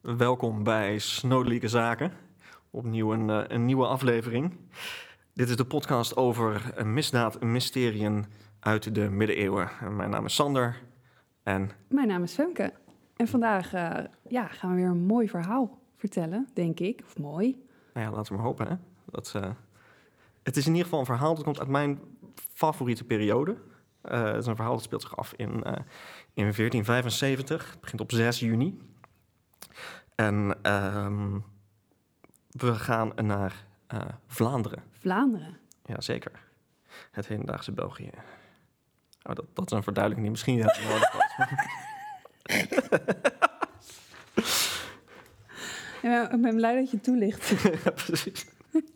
Welkom bij Snodelijke Zaken. Opnieuw een nieuwe aflevering. Dit is de podcast over een misdaad en mysteriën uit de middeleeuwen. Mijn naam is Sander en... Mijn naam is Femke. En vandaag gaan we weer een mooi verhaal vertellen, denk ik. Of mooi. Nou ja, laten we maar hopen. Hè? Het is in ieder geval een verhaal dat komt uit mijn favoriete periode. Het is een verhaal dat speelt zich af in 1475. Het begint op 6 juni. En we gaan naar Vlaanderen. Vlaanderen? Jazeker. Het hedendaagse België. Oh, dat is een verduidelijking die misschien niet nodig was. Ja, ik ben blij dat je het toelicht. Ja, precies.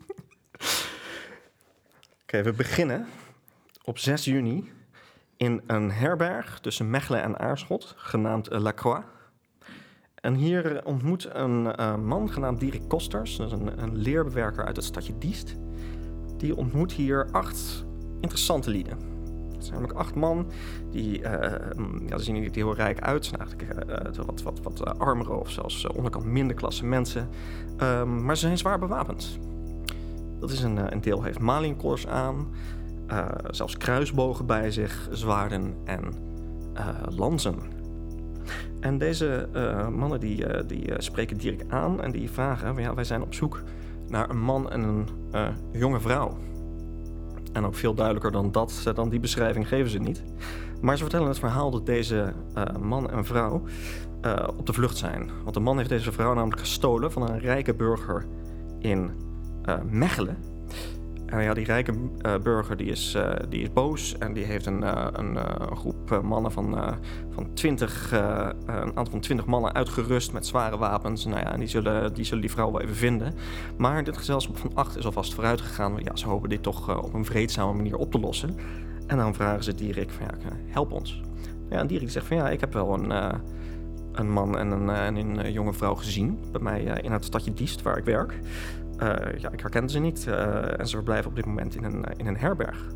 Oké, we beginnen op 6 juni in een herberg tussen Mechelen en Aarschot, genaamd La Croix. En hier ontmoet een man genaamd Dirk Kosters, dat is een leerbewerker uit het stadje Diest. Die ontmoet hier 8 interessante lieden. Het zijn namelijk 8 man, die ze zien er niet heel rijk uit. Ze zijn eigenlijk wat armere of zelfs onderkant middenklasse mensen. Maar ze zijn zwaar bewapend. Dat is een deel heeft maliënkoorders aan, zelfs kruisbogen bij zich, zwaarden en lanzen. En deze mannen die spreken Dirk aan en die vragen... wij zijn op zoek naar een man en een jonge vrouw. En ook veel duidelijker dan die beschrijving geven ze niet. Maar ze vertellen het verhaal dat deze man en vrouw op de vlucht zijn. Want de man heeft deze vrouw namelijk gestolen van een rijke burger in Mechelen. En ja, die rijke burger die is boos en die heeft een groep mannen van 20, een aantal van 20 mannen uitgerust met zware wapens. Nou ja, en die zullen die vrouw wel even vinden. Maar dit gezelschap van 8 is alvast vooruit gegaan. Ja, ze hopen dit toch op een vreedzame manier op te lossen. En dan vragen ze Dirk van help ons. Ja, en Dirk zegt van ik heb wel een man en een jonge vrouw gezien bij mij in het stadje Diest waar ik werk. Ik herkende ze niet en ze verblijven op dit moment in een herberg.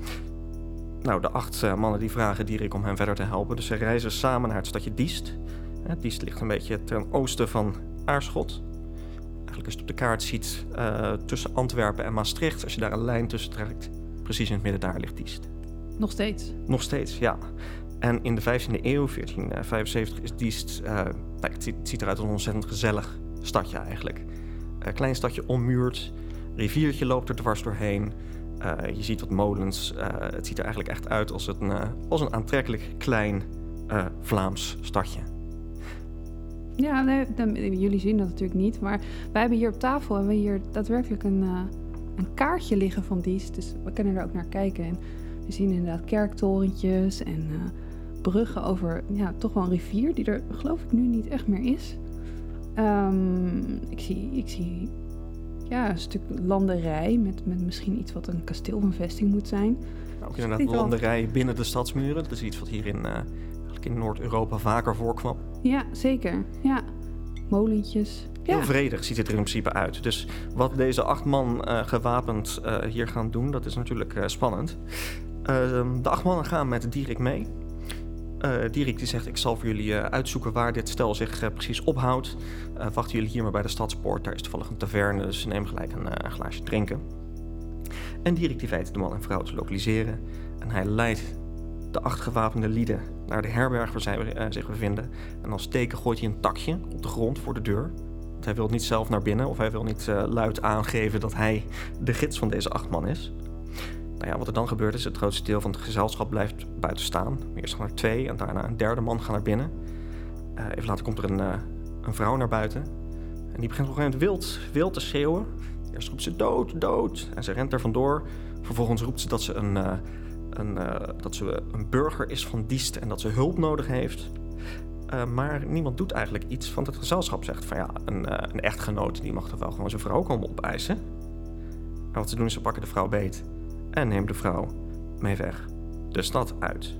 Nou, de 8 mannen die vragen Dirk om hen verder te helpen. Dus ze reizen samen naar het stadje Diest. Diest ligt een beetje ten oosten van Aarschot. Eigenlijk als je het op de kaart ziet tussen Antwerpen en Maastricht. Als je daar een lijn tussen trekt, precies in het midden daar ligt Diest. Nog steeds? Nog steeds, ja. En in de 15e eeuw, 1475, is Diest... het ziet eruit als een ontzettend gezellig stadje eigenlijk. Klein stadje ommuurd, riviertje loopt er dwars doorheen. Je ziet wat molens. Het ziet er eigenlijk echt uit als een aantrekkelijk klein Vlaams stadje. Ja, jullie zien dat natuurlijk niet, maar wij hebben hier op tafel hebben we hier daadwerkelijk een kaartje liggen van Diest. Dus we kunnen er ook naar kijken. En we zien inderdaad kerktorentjes en bruggen over toch wel een rivier die er geloof ik nu niet echt meer is. Ik zie een stuk landerij met misschien iets wat een kasteel of een vesting moet zijn. Ook inderdaad landerij binnen de stadsmuren. Dat is iets wat hier in Noord-Europa vaker voorkwam. Ja, zeker. Ja, molentjes. Heel vredig ziet het er in principe uit. Dus wat deze 8 man gewapend hier gaan doen, dat is natuurlijk spannend. De 8 mannen gaan met Dirk mee. Dirk die zegt, ik zal voor jullie uitzoeken waar dit stel zich precies ophoudt. Wachten jullie hier maar bij de stadspoort. Daar is toevallig een taverne, dus neem gelijk een glaasje drinken. En Dirk die weet de man en vrouw te lokaliseren. En hij leidt de 8 gewapende lieden naar de herberg waar zij zich bevinden. En als teken gooit hij een takje op de grond voor de deur. Want hij wil niet zelf naar binnen of hij wil niet luid aangeven dat hij de gids van deze 8 man is. Nou ja, wat er dan gebeurt is, het grootste deel van het gezelschap blijft buiten staan. Eerst gaan er 2 en daarna een derde man gaan naar binnen. Even later komt er een vrouw naar buiten. En die begint op een gegeven moment wild te schreeuwen. Eerst roept ze dood, dood. En ze rent er vandoor. Vervolgens roept ze dat ze een burger is van Diest en dat ze hulp nodig heeft. Maar niemand doet eigenlijk iets, want het gezelschap zegt van een echtgenoot die mag toch wel gewoon zijn vrouw komen opeisen. En wat ze doen is ze pakken de vrouw beet en nemen de vrouw mee weg de stad uit.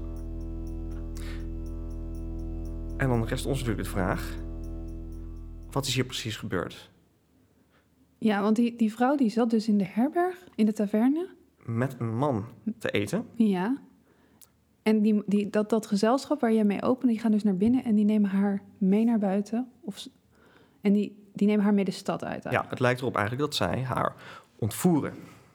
En dan rest ons natuurlijk de vraag, wat is hier precies gebeurd? Ja, want die vrouw die zat dus in de herberg, in de taverne. Met een man te eten. Ja. En dat gezelschap waar jij mee opent, die gaan dus naar binnen en die nemen haar mee naar buiten. En die nemen haar mee de stad uit. Ja, het lijkt erop eigenlijk dat zij haar ontvoeren.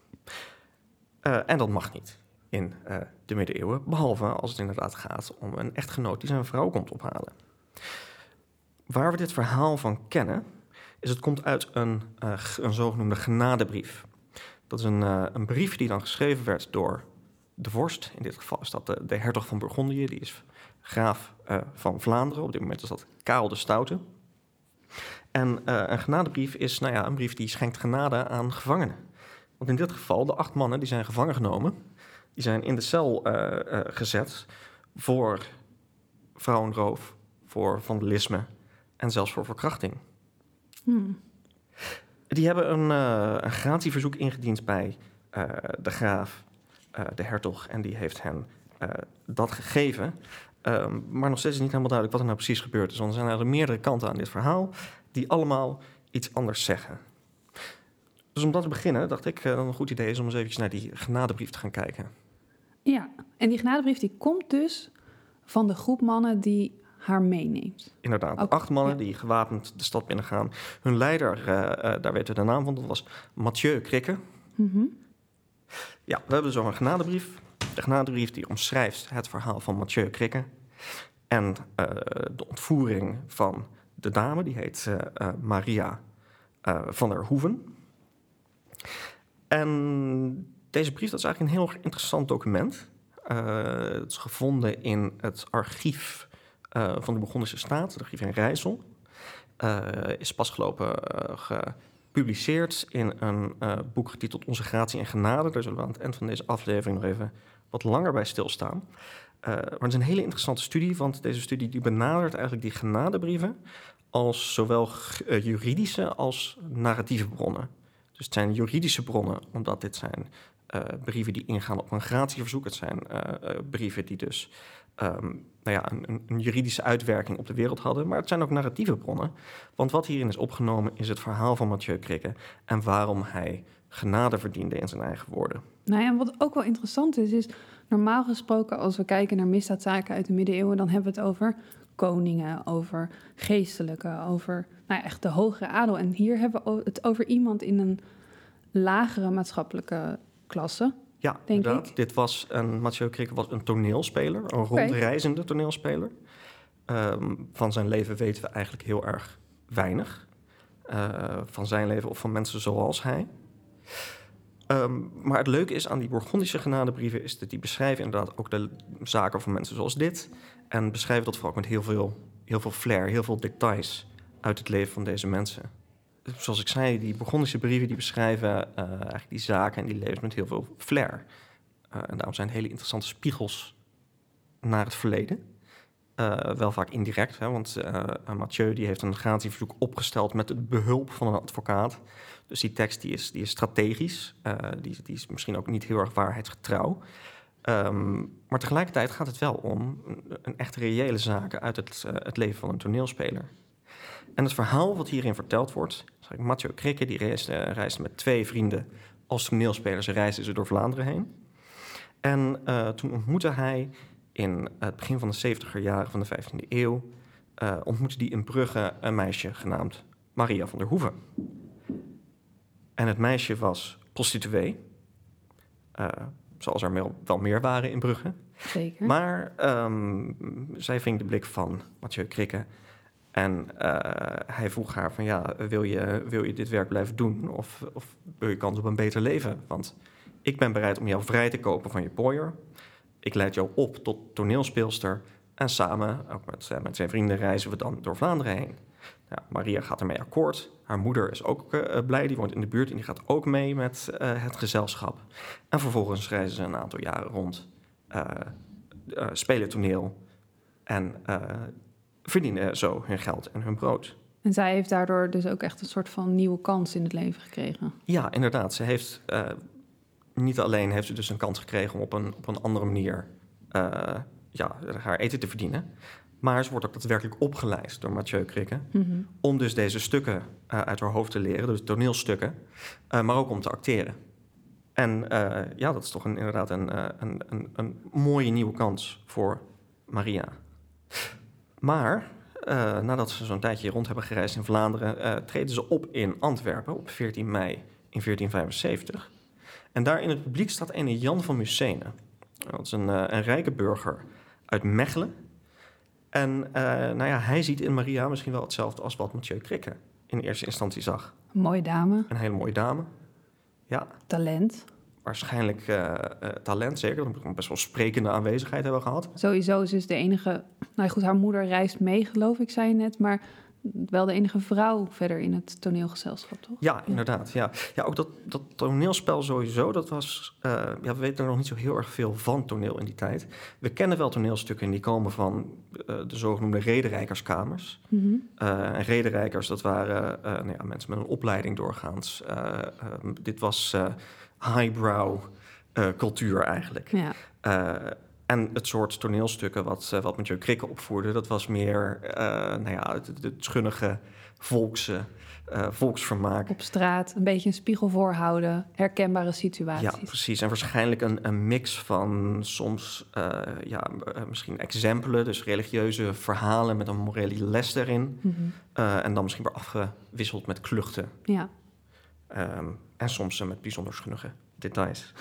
En dat mag niet in de middeleeuwen, behalve als het inderdaad gaat om een echtgenoot die zijn vrouw komt ophalen. Waar we dit verhaal van kennen, is het komt uit een zogenoemde genadebrief. Dat is een brief die dan geschreven werd door de vorst. In dit geval is dat de hertog van Bourgondië, die is graaf van Vlaanderen. Op dit moment is dat Karel de Stoute. En een genadebrief is een brief die schenkt genade aan gevangenen. Want in dit geval, de 8 mannen die zijn gevangen genomen, die zijn in de cel gezet voor vrouwenroof, voor vandalisme en zelfs voor verkrachting. Die hebben een gratieverzoek ingediend bij de graaf, de hertog, en die heeft hen dat gegeven. Maar nog steeds is niet helemaal duidelijk wat er nou precies gebeurd is. Want er zijn meerdere kanten aan dit verhaal die allemaal iets anders zeggen. Dus om dat te beginnen dacht ik dat een goed idee is om eens eventjes naar die genadebrief te gaan kijken. Ja, en die genadebrief die komt dus van de groep mannen die haar meeneemt. Inderdaad, Ook, 8 mannen die gewapend de stad binnengaan. Hun leider, daar weten we de naam van, dat was Mathieu Krikke. Ja, we hebben zo een genadebrief. De genadebrief die omschrijft het verhaal van Mathieu Krikke. En de ontvoering van de dame, die heet Maria van der Hoeven. En deze brief, dat is eigenlijk een heel interessant document. Het is gevonden in het archief van de Bourgondische Staat, het archief in Rijssel. Is pas gelopen gepubliceerd in een boek getiteld Onze Gratie en Genade. Daar zullen we aan het eind van deze aflevering nog even wat langer bij stilstaan. Maar het is een hele interessante studie, want deze studie die benadert eigenlijk die genadebrieven als zowel juridische als narratieve bronnen. Dus het zijn juridische bronnen, omdat dit zijn brieven die ingaan op een gratieverzoek. Het zijn brieven die dus een juridische uitwerking op de wereld hadden. Maar het zijn ook narratieve bronnen. Want wat hierin is opgenomen is het verhaal van Mathieu Krikke en waarom hij genade verdiende in zijn eigen woorden. Nou ja, en wat ook wel interessant is normaal gesproken als we kijken naar misdaadzaken uit de middeleeuwen, dan hebben we het over koningen, over geestelijken, over echt de hogere adel. En hier hebben we het over iemand in een lagere maatschappelijke klasse. Ja, denk inderdaad. Ik. Mathieu Krikke was een toneelspeler, een rondreizende toneelspeler. Van zijn leven weten we eigenlijk heel erg weinig. Van zijn leven of van mensen zoals hij. Maar het leuke is aan die Bourgondische genadebrieven is dat die beschrijven inderdaad ook de zaken van mensen zoals dit. En beschrijven dat vooral ook met heel veel flair, heel veel details uit het leven van deze mensen. Zoals ik zei, die Bourgondische brieven die beschrijven eigenlijk die zaken en die levens met heel veel flair. En daarom zijn het hele interessante spiegels naar het verleden. Wel vaak indirect, hè, want Mathieu die heeft een gratieverzoek opgesteld met het behulp van een advocaat. Dus die tekst die is strategisch, die is misschien ook niet heel erg waarheidsgetrouw. Maar tegelijkertijd gaat het wel om een echt reële zaken uit het leven van een toneelspeler. En het verhaal wat hierin verteld wordt, Mathieu Krikke die reisde met 2 vrienden als toneelspelers, reisden ze door Vlaanderen heen. En toen ontmoette hij in het begin van de 70er jaren van de 15e eeuw, ontmoette hij in Brugge een meisje genaamd Maria van der Hoeven. En het meisje was prostituee, zoals er wel meer waren in Brugge. Zeker. Maar zij ving de blik van Mathieu Krikke en hij vroeg haar van wil je dit werk blijven doen of wil je kans op een beter leven? Want ik ben bereid om jou vrij te kopen van je pooier. Ik leid jou op tot toneelspeelster en samen, ook met zijn vrienden, reizen we dan door Vlaanderen heen. Ja, Maria gaat ermee akkoord. Haar moeder is ook blij, die woont in de buurt en die gaat ook mee met het gezelschap. En vervolgens reizen ze een aantal jaren rond, spelen toneel en verdienen zo hun geld en hun brood. En zij heeft daardoor dus ook echt een soort van nieuwe kans in het leven gekregen. Ja, inderdaad. Ze heeft niet alleen heeft ze dus een kans gekregen om op een andere manier haar eten te verdienen. Maar ze wordt ook daadwerkelijk opgeleid door Mathieu Krikke. Mm-hmm. Om dus deze stukken uit haar hoofd te leren, dus toneelstukken, maar ook om te acteren. En dat is toch inderdaad een mooie nieuwe kans voor Maria. Maar nadat ze zo'n tijdje rond hebben gereisd in Vlaanderen, treden ze op in Antwerpen op 14 mei in 1475. En daar in het publiek staat een Jan van Mussene. Dat is een rijke burger uit Mechelen. En hij ziet in Maria misschien wel hetzelfde als wat Mathieu Krikke in eerste instantie zag. Een mooie dame. Een hele mooie dame. Ja. Talent. Waarschijnlijk talent, zeker. Dat moet best wel sprekende aanwezigheid hebben gehad. Sowieso, ze is de enige... Nou goed, haar moeder reist mee, geloof ik, zei je net. Maar wel de enige vrouw verder in het toneelgezelschap, toch? Ja, inderdaad. Ja, ook dat toneelspel sowieso, dat was... we weten er nog niet zo heel erg veel van toneel in die tijd. We kennen wel toneelstukken die komen van de zogenoemde rederijkerskamers. Mm-hmm. En rederijkers, dat waren mensen met een opleiding doorgaans. Dit was highbrow cultuur eigenlijk. Ja. En het soort toneelstukken wat Mathieu Krikke opvoerde, dat was meer het schunnige volksvermaak. Op straat, een beetje een spiegel voorhouden, herkenbare situaties. Ja, precies. En waarschijnlijk een mix van soms misschien exempelen, dus religieuze verhalen met een morele les erin. Mm-hmm. En dan misschien weer afgewisseld met kluchten. Ja. En soms met bijzonder schunnige details.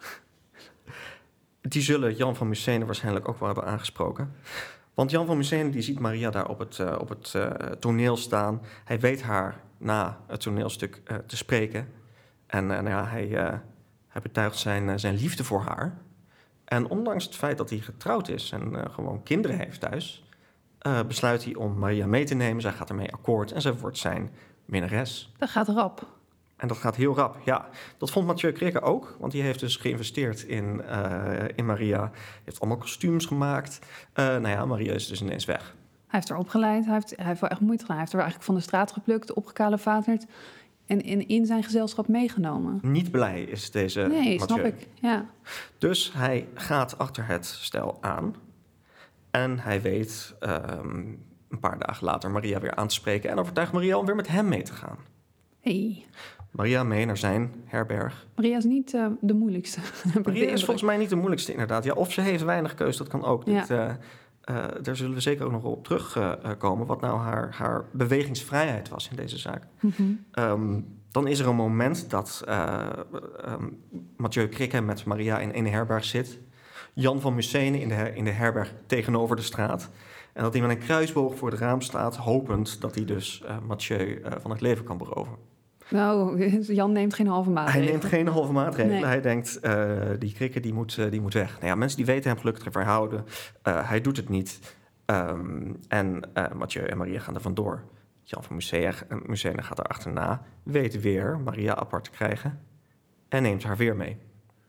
Die zullen Jan van Mussene waarschijnlijk ook wel hebben aangesproken. Want Jan van Mussene die ziet Maria daar op het toneel staan. Hij weet haar na het toneelstuk te spreken. En hij betuigt zijn liefde voor haar. En ondanks het feit dat hij getrouwd is en gewoon kinderen heeft thuis, besluit hij om Maria mee te nemen. Zij gaat ermee akkoord en zij wordt zijn minnares. Dat gaat rap. En dat gaat heel rap, ja. Dat vond Mathieu Krikke ook, want die heeft dus geïnvesteerd in Maria. Hij heeft allemaal kostuums gemaakt. Maria is dus ineens weg. Hij heeft haar opgeleid, hij heeft wel echt moeite gedaan. Hij heeft haar eigenlijk van de straat geplukt, opgekalevaterd en in zijn gezelschap meegenomen. Niet blij is deze Nee, Mathieu. snap ik, ja. Dus hij gaat achter het stel aan. En hij weet een paar dagen later Maria weer aan te spreken en overtuigt Maria om weer met hem mee te gaan. Hey. Maria mee naar zijn herberg. Maria is niet de moeilijkste. Maria is volgens mij niet de moeilijkste, inderdaad. Ja, of ze heeft weinig keus, dat kan ook. Ja. Daar zullen we zeker ook nog op terugkomen. Wat nou haar bewegingsvrijheid was in deze zaak. Mm-hmm. Dan is er een moment dat Mathieu Krikke met Maria in een herberg zit. Jan van Mussene in de herberg tegenover de straat. En dat hij met een kruisboog voor het raam staat, hopend dat hij dus Mathieu van het leven kan beroven. Nou, Jan neemt geen halve maatregelen. Hij neemt geen halve maatregelen. Nee. Hij denkt, die Krikke die moet weg. Nou ja, mensen die weten hem gelukkig te verhouden. Hij doet het niet. Mathieu en Maria gaan er vandoor. Jan van Mussene gaat er achterna. Weet weer Maria apart te krijgen. En neemt haar weer mee.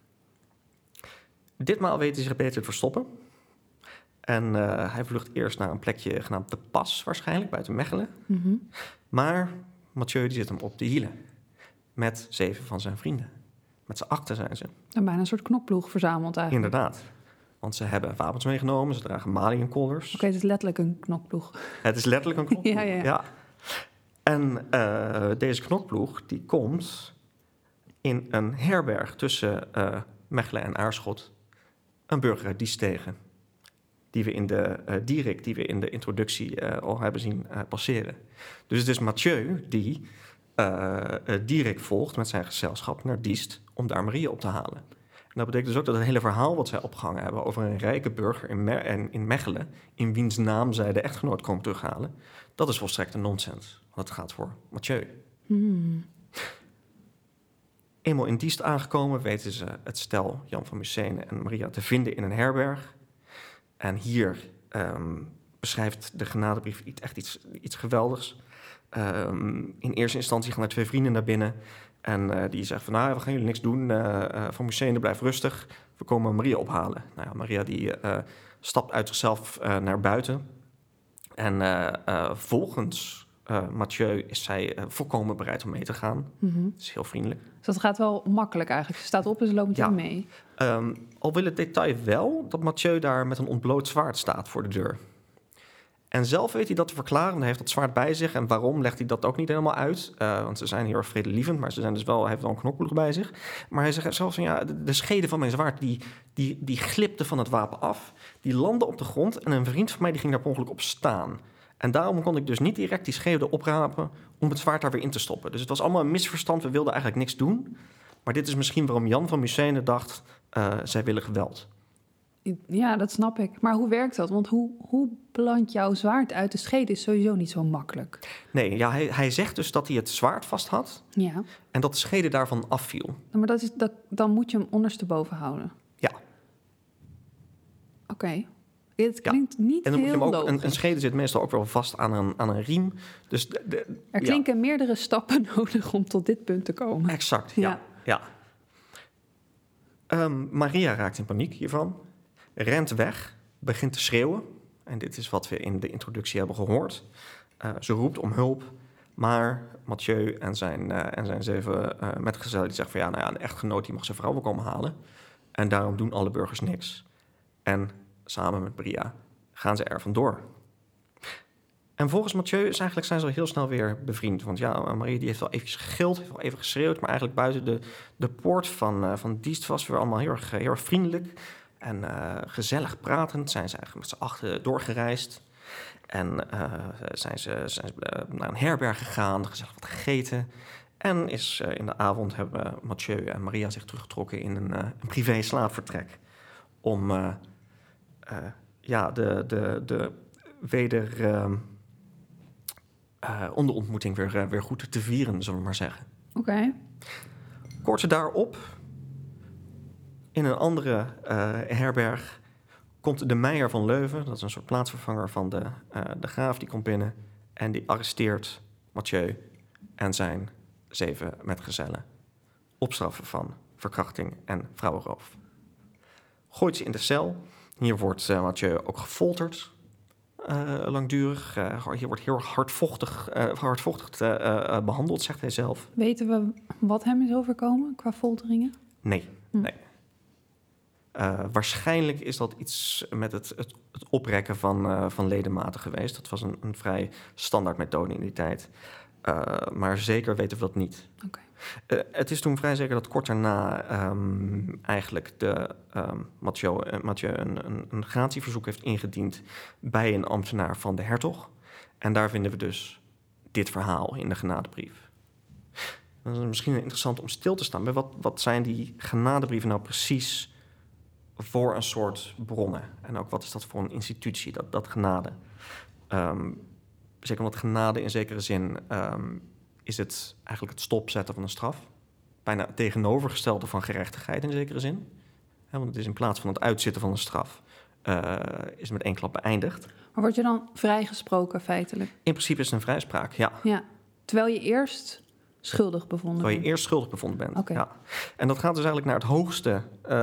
Ditmaal weet hij zich beter te verstoppen. En hij vlucht eerst naar een plekje genaamd De Pas, waarschijnlijk, buiten Mechelen. Mm-hmm. Maar Mathieu die zit hem op de hielen. Met 7 van zijn vrienden. Met z'n 8 zijn ze. En bijna een soort knokploeg verzameld eigenlijk. Inderdaad. Want ze hebben wapens meegenomen. Ze dragen maliënkolders. Oké, het is letterlijk een knokploeg. Het is letterlijk een knokploeg. Ja. En deze knokploeg die komt in een herberg tussen Mechelen en Aarschot. Een burger uit Diest tegen. Die we in de Dierik, die we in de introductie al hebben zien passeren. Dus het is Mathieu die Dierik volgt met zijn gezelschap naar Diest om daar Maria op te halen. En dat betekent dus ook dat het hele verhaal wat zij opgehangen hebben over een rijke burger in Mechelen, in wiens naam zij de echtgenoot komen terughalen, dat is volstrekt een nonsens. Want het gaat voor Mathieu. Eenmaal in Diest aangekomen weten ze het stel Jan van Mussene en Maria te vinden in een herberg. En hier beschrijft de genadebrief iets geweldigs. In eerste instantie gaan er 2 vrienden naar binnen. En die zeggen van, we gaan jullie niks doen. Van Mussene, blijf rustig. We komen Maria ophalen. Nou ja, Maria die stapt uit zichzelf naar buiten. En volgens Mathieu is zij volkomen bereid om mee te gaan. Mm-hmm. Dat is heel vriendelijk. Dus dat gaat wel makkelijk eigenlijk. Ze staat op en ze loopt meteen mee. Al wil het detail wel dat Mathieu daar met een ontbloot zwaard staat voor de deur. En zelf weet hij dat te verklaren. Hij heeft dat zwaard bij zich. En waarom legt hij dat ook niet helemaal uit? Want ze zijn heel erg vredelievend, maar hij heeft wel een knokploeg bij zich. Maar hij zegt zelf van, de schede van mijn zwaard, die glipte van het wapen af. Die landde op de grond en een vriend van mij die ging daar per ongeluk op staan. En daarom kon ik dus niet direct die schede oprapen om het zwaard daar weer in te stoppen. Dus het was allemaal een misverstand. We wilden eigenlijk niks doen. Maar dit is misschien waarom Jan van Mycene dacht, zij willen geweld. Ja, dat snap ik. Maar hoe werkt dat? Want hoe plant jouw zwaard uit de schede is sowieso niet zo makkelijk. Nee, ja, hij zegt dus dat hij het zwaard vast had Ja, en dat de schede daarvan afviel. maar dan moet je hem ondersteboven houden. Ja. Oké. Het Ja. klinkt niet En dan moet je heel hem ook, logisch. een schede zit meestal ook wel vast aan een riem. Dus Er klinken meerdere stappen nodig om tot dit punt te komen. Exact, Ja. ja. Maria raakt in paniek hiervan, rent weg, begint te schreeuwen. En dit is wat we in de introductie hebben gehoord. Ze roept om hulp, maar Mathieu en zijn 7 metgezellen die zeggen van een echtgenoot die mag zijn vrouw wel komen halen. En daarom doen alle burgers niks. En samen met Maria gaan ze er vandoor. En volgens Mathieu zijn ze al heel snel weer bevriend. Want Maria die heeft wel even gegild, heeft wel even geschreeuwd, maar eigenlijk buiten de poort van Diest was weer allemaal heel erg vriendelijk. En gezellig pratend zijn ze eigenlijk met z'n achten doorgereisd. En zijn ze naar een herberg gegaan, gezellig wat gegeten. En in de avond hebben Mathieu en Maria zich teruggetrokken in een privé slaapvertrek. Om om de ontmoeting weer goed te vieren, zullen we maar zeggen. Oké. Kort daarop, in een andere herberg, komt de Meijer van Leuven. Dat is een soort plaatsvervanger van de graaf. Die komt binnen en die arresteert Mathieu en zijn 7 metgezellen. Op straffen van verkrachting en vrouwenroof. Gooit ze in de cel. Hier wordt Mathieu ook gefolterd. Langdurig. Hier wordt heel erg hardvochtig behandeld, zegt hij zelf. Weten we wat hem is overkomen qua folteringen? Nee. Waarschijnlijk is dat iets met het oprekken van ledematen geweest. Dat was een vrij standaard methode in die tijd. Maar zeker weten we dat niet. Oké. Het is toen vrij zeker dat kort daarna eigenlijk Mathieu een gratieverzoek heeft ingediend bij een ambtenaar van de hertog. En daar vinden we dus dit verhaal in de genadebrief. Dat is misschien interessant om stil te staan bij wat zijn die genadebrieven nou precies voor een soort bronnen. En ook wat is dat voor een institutie, dat genade. Zeker omdat genade in zekere zin is het eigenlijk het stopzetten van een straf. Bijna het tegenovergestelde van gerechtigheid in zekere zin. Want het is in plaats van het uitzitten van een straf, is het met één klap beëindigd. Maar word je dan vrijgesproken feitelijk? In principe is het een vrijspraak, ja. Ja. Terwijl je eerst schuldig bevonden Terwijl je bent. eerst schuldig bevonden bent. Oké. Ja. En dat gaat dus eigenlijk naar het hoogste,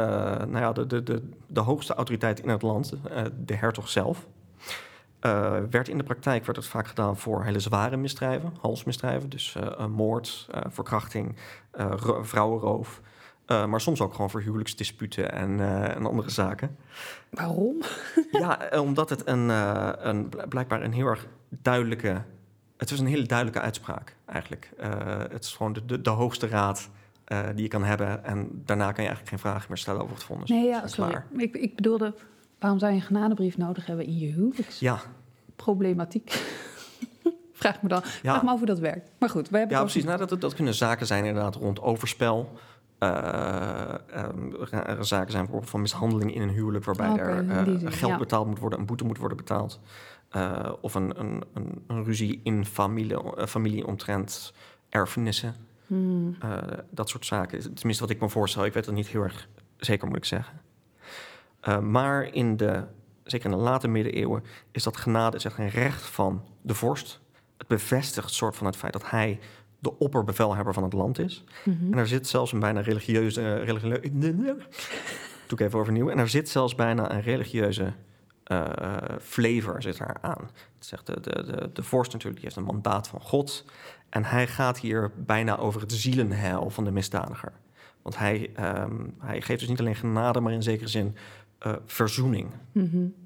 de hoogste autoriteit in het land, de hertog zelf. In de praktijk werd het vaak gedaan voor hele zware misdrijven, halsmisdrijven, dus moord, verkrachting, vrouwenroof. Maar soms ook gewoon voor huwelijksdisputen en andere zaken. Waarom? Ja, omdat het blijkbaar een heel erg duidelijke... Het is een hele duidelijke uitspraak, eigenlijk. Het is gewoon de hoogste raad die je kan hebben. En daarna kan je eigenlijk geen vragen meer stellen over het vonnis. Nee, ja, Dat is sorry. klaar. Ik bedoelde, waarom zou je een genadebrief nodig hebben in je huwelijksproblematiek? Ja, Vraag me af hoe dat werkt. Maar goed, we hebben ja het precies. Nou, dat kunnen zaken zijn inderdaad rond overspel. Zaken zijn bijvoorbeeld van mishandeling in een huwelijk, waarbij er geld betaald moet worden, een boete moet worden betaald. Of een ruzie in familie omtrent erfenissen. Dat soort zaken. Tenminste, wat ik me voorstel. Ik weet het niet heel erg zeker, moet ik zeggen. Maar zeker in de late middeleeuwen is dat genade is echt een recht van de vorst. Het bevestigt soort van het feit dat hij de opperbevelhebber van het land is. Mm-hmm. En er zit zelfs een bijna religieuze... Doe ik even overnieuw. En er zit zelfs bijna een religieuze flavor zit daar aan. Het zegt de vorst natuurlijk, die heeft een mandaat van God. En hij gaat hier bijna over het zielenheil van de misdadiger. Want hij geeft dus niet alleen genade, maar in zekere zin verzoening. Mm-hmm.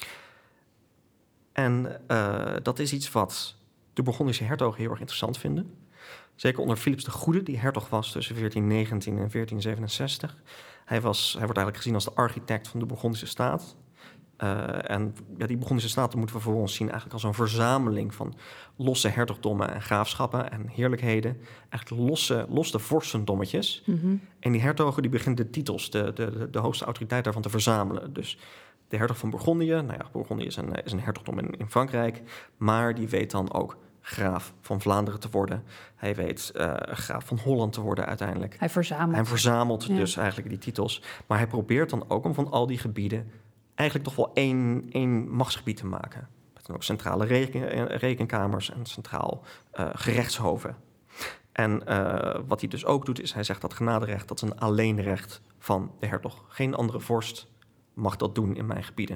En dat is iets wat de Bourgondische hertogen heel erg interessant vinden. Zeker onder Philips de Goede, die hertog was tussen 1419 en 1467. Hij wordt eigenlijk gezien als de architect van de Bourgondische staat. En die Burgondische staten moeten we vervolgens zien eigenlijk als een verzameling van losse hertogdommen en graafschappen en heerlijkheden. Eigenlijk losse vorstendommetjes. Mhm. En die hertogen die beginnen de titels, de hoogste autoriteit daarvan te verzamelen. Dus de hertog van Bourgondië, Bourgondië is een hertogdom in Frankrijk, maar die weet dan ook graaf van Vlaanderen te worden. Hij weet graaf van Holland te worden uiteindelijk. Hij verzamelt dus eigenlijk die titels. Maar hij probeert dan ook om van al die gebieden eigenlijk toch wel één machtsgebied te maken. Met dan ook centrale rekenkamers en centraal gerechtshoven. En wat hij dus ook doet, is hij zegt dat genaderecht, dat is een alleenrecht van de hertog. Geen andere vorst mag dat doen in mijn gebieden.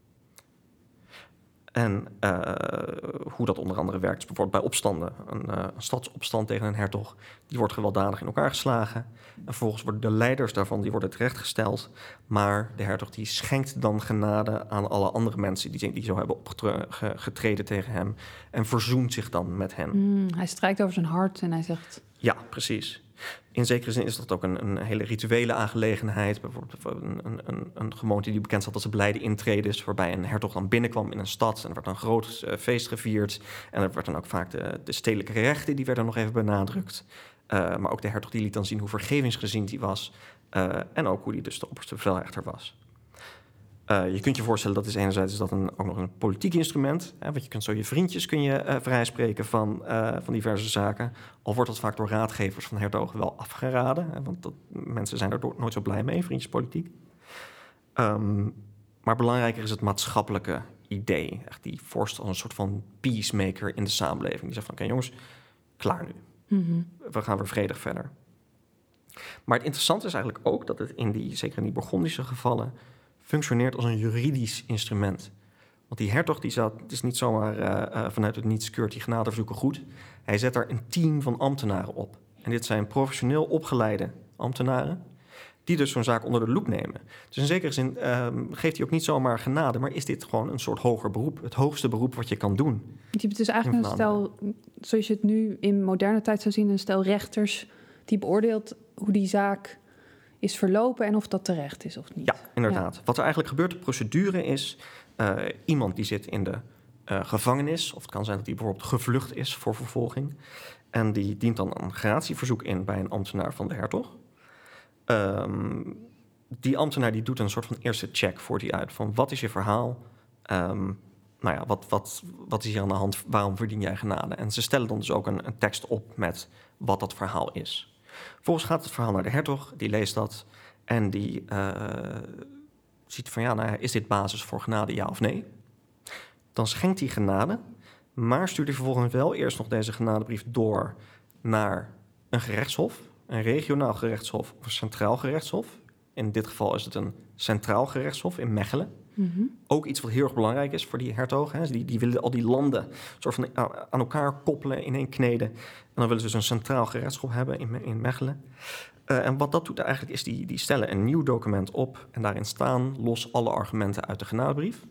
En hoe dat onder andere werkt, is bijvoorbeeld bij opstanden. Een stadsopstand tegen een hertog, die wordt gewelddadig in elkaar geslagen. En vervolgens worden de leiders daarvan, die worden terechtgesteld. Maar de hertog die schenkt dan genade aan alle andere mensen die zo hebben opgetreden tegen hem. En verzoent zich dan met hen. Hij strijkt over zijn hart en hij zegt... Ja, precies. In zekere zin is dat ook een hele rituele aangelegenheid. Bijvoorbeeld een gewoonte die bekend staat als de blijde intredes, waarbij een hertog dan binnenkwam in een stad en er werd een groot feest gevierd. En er werd dan ook vaak de stedelijke rechten, die werden nog even benadrukt. Maar ook de hertog die liet dan zien hoe vergevingsgezind hij was. En ook hoe hij dus de opperste bevelrechter was. Je kunt je voorstellen, dat is enerzijds is dat ook nog een politiek instrument. Want je kunt zo je vriendjes vrijspreken van diverse zaken. Al wordt dat vaak door raadgevers van hertogen wel afgeraden. Want mensen zijn er nooit zo blij mee, vriendjespolitiek. Maar belangrijker is het maatschappelijke idee. Echt die vorst als een soort van peacemaker in de samenleving. Die zegt van, oké, jongens, klaar nu. Mm-hmm. We gaan weer vredig verder. Maar het interessante is eigenlijk ook dat het zeker in die Bourgondische gevallen functioneert als een juridisch instrument. Want die hertog, het is niet zomaar vanuit het niets keurt die genadeverzoeken goed. Hij zet daar een team van ambtenaren op. En dit zijn professioneel opgeleide ambtenaren, die dus zo'n zaak onder de loep nemen. Dus in zekere zin geeft hij ook niet zomaar genade, maar is dit gewoon een soort hoger beroep. Het hoogste beroep wat je kan doen. Je hebt dus eigenlijk een stel, zoals je het nu in moderne tijd zou zien, een stel rechters die beoordeelt hoe die zaak is verlopen en of dat terecht is of niet. Ja, inderdaad. Ja. Wat er eigenlijk gebeurt, de procedure is, iemand die zit in de gevangenis, of het kan zijn dat hij bijvoorbeeld gevlucht is voor vervolging, en die dient dan een gratieverzoek in bij een ambtenaar van de hertog. Die ambtenaar die doet een soort van eerste check, voert hij uit van wat is je verhaal? Wat is hier aan de hand? Waarom verdien jij genade? En ze stellen dan dus ook een tekst op met wat dat verhaal is. Vervolgens gaat het verhaal naar de hertog, die leest dat en die ziet van is dit basis voor genade, ja of nee? Dan schenkt hij genade, maar stuurt hij vervolgens wel eerst nog deze genadebrief door naar een gerechtshof, een regionaal gerechtshof of een centraal gerechtshof. In dit geval is het een centraal gerechtshof in Mechelen. Mm-hmm. Ook iets wat heel erg belangrijk is voor die hertogen. Die willen al die landen soort van aan elkaar koppelen, ineenkneden. En dan willen ze dus een centraal gerechtshof hebben in Mechelen. En wat dat doet eigenlijk is, die stellen een nieuw document op en daarin staan los alle argumenten uit de genadebrief.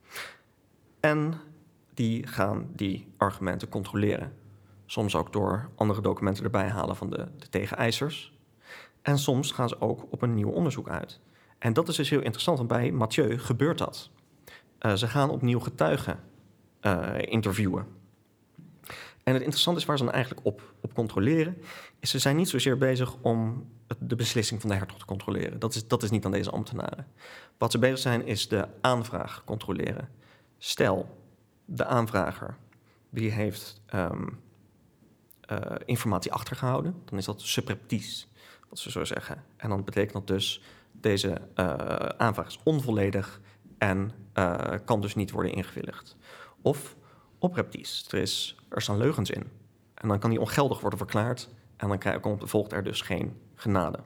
En die gaan die argumenten controleren. Soms ook door andere documenten erbij halen van de tegeneisers. En soms gaan ze ook op een nieuw onderzoek uit. En dat is dus heel interessant, want bij Mathieu gebeurt dat. Ze gaan opnieuw getuigen interviewen. En het interessante is waar ze dan eigenlijk op controleren, is ze zijn niet zozeer bezig om de beslissing van de hertog te controleren. Dat is niet aan deze ambtenaren. Wat ze bezig zijn is de aanvraag controleren. Stel, de aanvrager die heeft informatie achtergehouden, dan is dat subreptice, wat ze zo zeggen. En dan betekent dat dus, deze aanvraag is onvolledig en kan dus niet worden ingewilligd. Of opreptice, er staan leugens in. En dan kan die ongeldig worden verklaard en dan volgt er dus geen genade.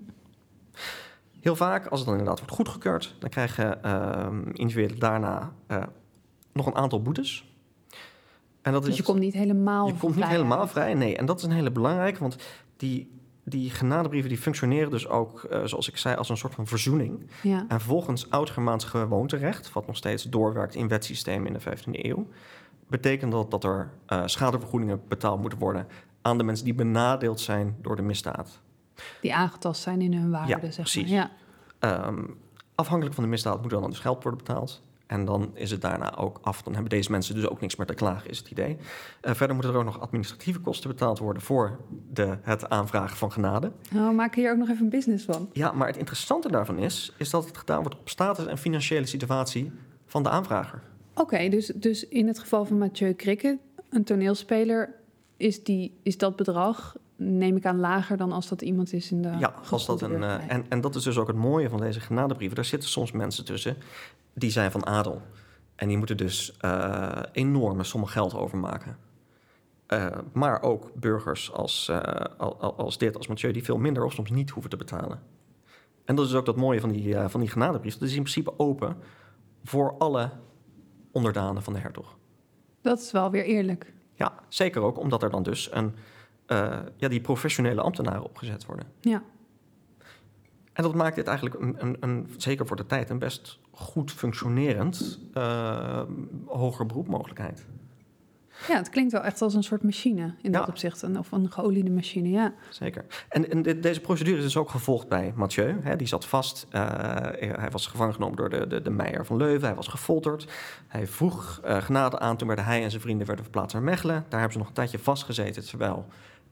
Heel vaak, als het dan inderdaad wordt goedgekeurd, dan krijgen individuen daarna nog een aantal boetes. En dat dus je komt niet helemaal vrij. Je komt niet helemaal vrij, nee. En dat is een hele belangrijke, want die genadebrieven die functioneren dus ook, zoals ik zei, als een soort van verzoening. Ja. En volgens oud-Germaans gewoonterecht, wat nog steeds doorwerkt in wetsystemen in de 15e eeuw, betekent dat er schadevergoedingen betaald moeten worden aan de mensen die benadeeld zijn door de misdaad. Die aangetast zijn in hun waarde, ja, zeg precies. maar. Ja. Afhankelijk van de misdaad moet dan dus geld worden betaald. En dan is het daarna ook af. Dan hebben deze mensen dus ook niks meer te klagen, is het idee. Verder moeten er ook nog administratieve kosten betaald worden voor het aanvragen van genade. Oh, maak hier ook nog even een business van. Ja, maar het interessante daarvan is dat het gedaan wordt op status en financiële situatie van de aanvrager. Oké, dus in het geval van Mathieu Krikke, een toneelspeler, is dat bedrag, neem ik aan, lager dan als dat iemand is in de... Ja, als dat en dat is dus ook het mooie van deze genadebrieven. Daar zitten soms mensen tussen die zijn van adel. En die moeten dus enorme sommen geld overmaken. Maar ook burgers als Mathieu, die veel minder of soms niet hoeven te betalen. En dat is ook dat mooie van die genadebrief. Dat is in principe open voor alle onderdanen van de hertog. Dat is wel weer eerlijk. Ja, zeker ook omdat er dan dus die professionele ambtenaren opgezet worden. Ja. En dat maakt dit eigenlijk zeker voor de tijd een best goed functionerend hoger beroepmogelijkheid. Ja, het klinkt wel echt als een soort machine in dat opzicht. Of een geoliede machine, ja. Zeker. En deze procedure is dus ook gevolgd bij Mathieu. Hè, die zat vast. Hij was gevangen genomen door de Meijer van Leuven. Hij was gefolterd. Hij vroeg genade aan. Toen werden hij en zijn vrienden verplaatst naar Mechelen. Daar hebben ze nog een tijdje vastgezeten, terwijl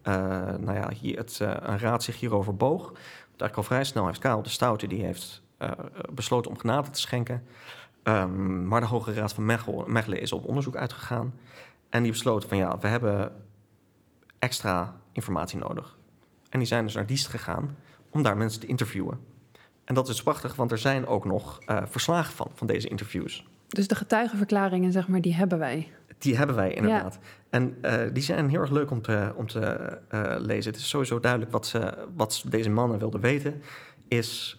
een raad zich hierover boog. Eigenlijk al vrij snel heeft Karel de Stoute die heeft besloten om genade te schenken. Maar de Hoge Raad van Mechelen is op onderzoek uitgegaan. En die besloten van we hebben extra informatie nodig. En die zijn dus naar Diest gegaan om daar mensen te interviewen. En dat is prachtig, want er zijn ook nog verslagen van deze interviews. Dus de getuigenverklaringen, zeg maar, die hebben wij. Die hebben wij inderdaad. Ja. En die zijn heel erg leuk om te lezen. Het is sowieso duidelijk wat deze mannen wilden weten. Is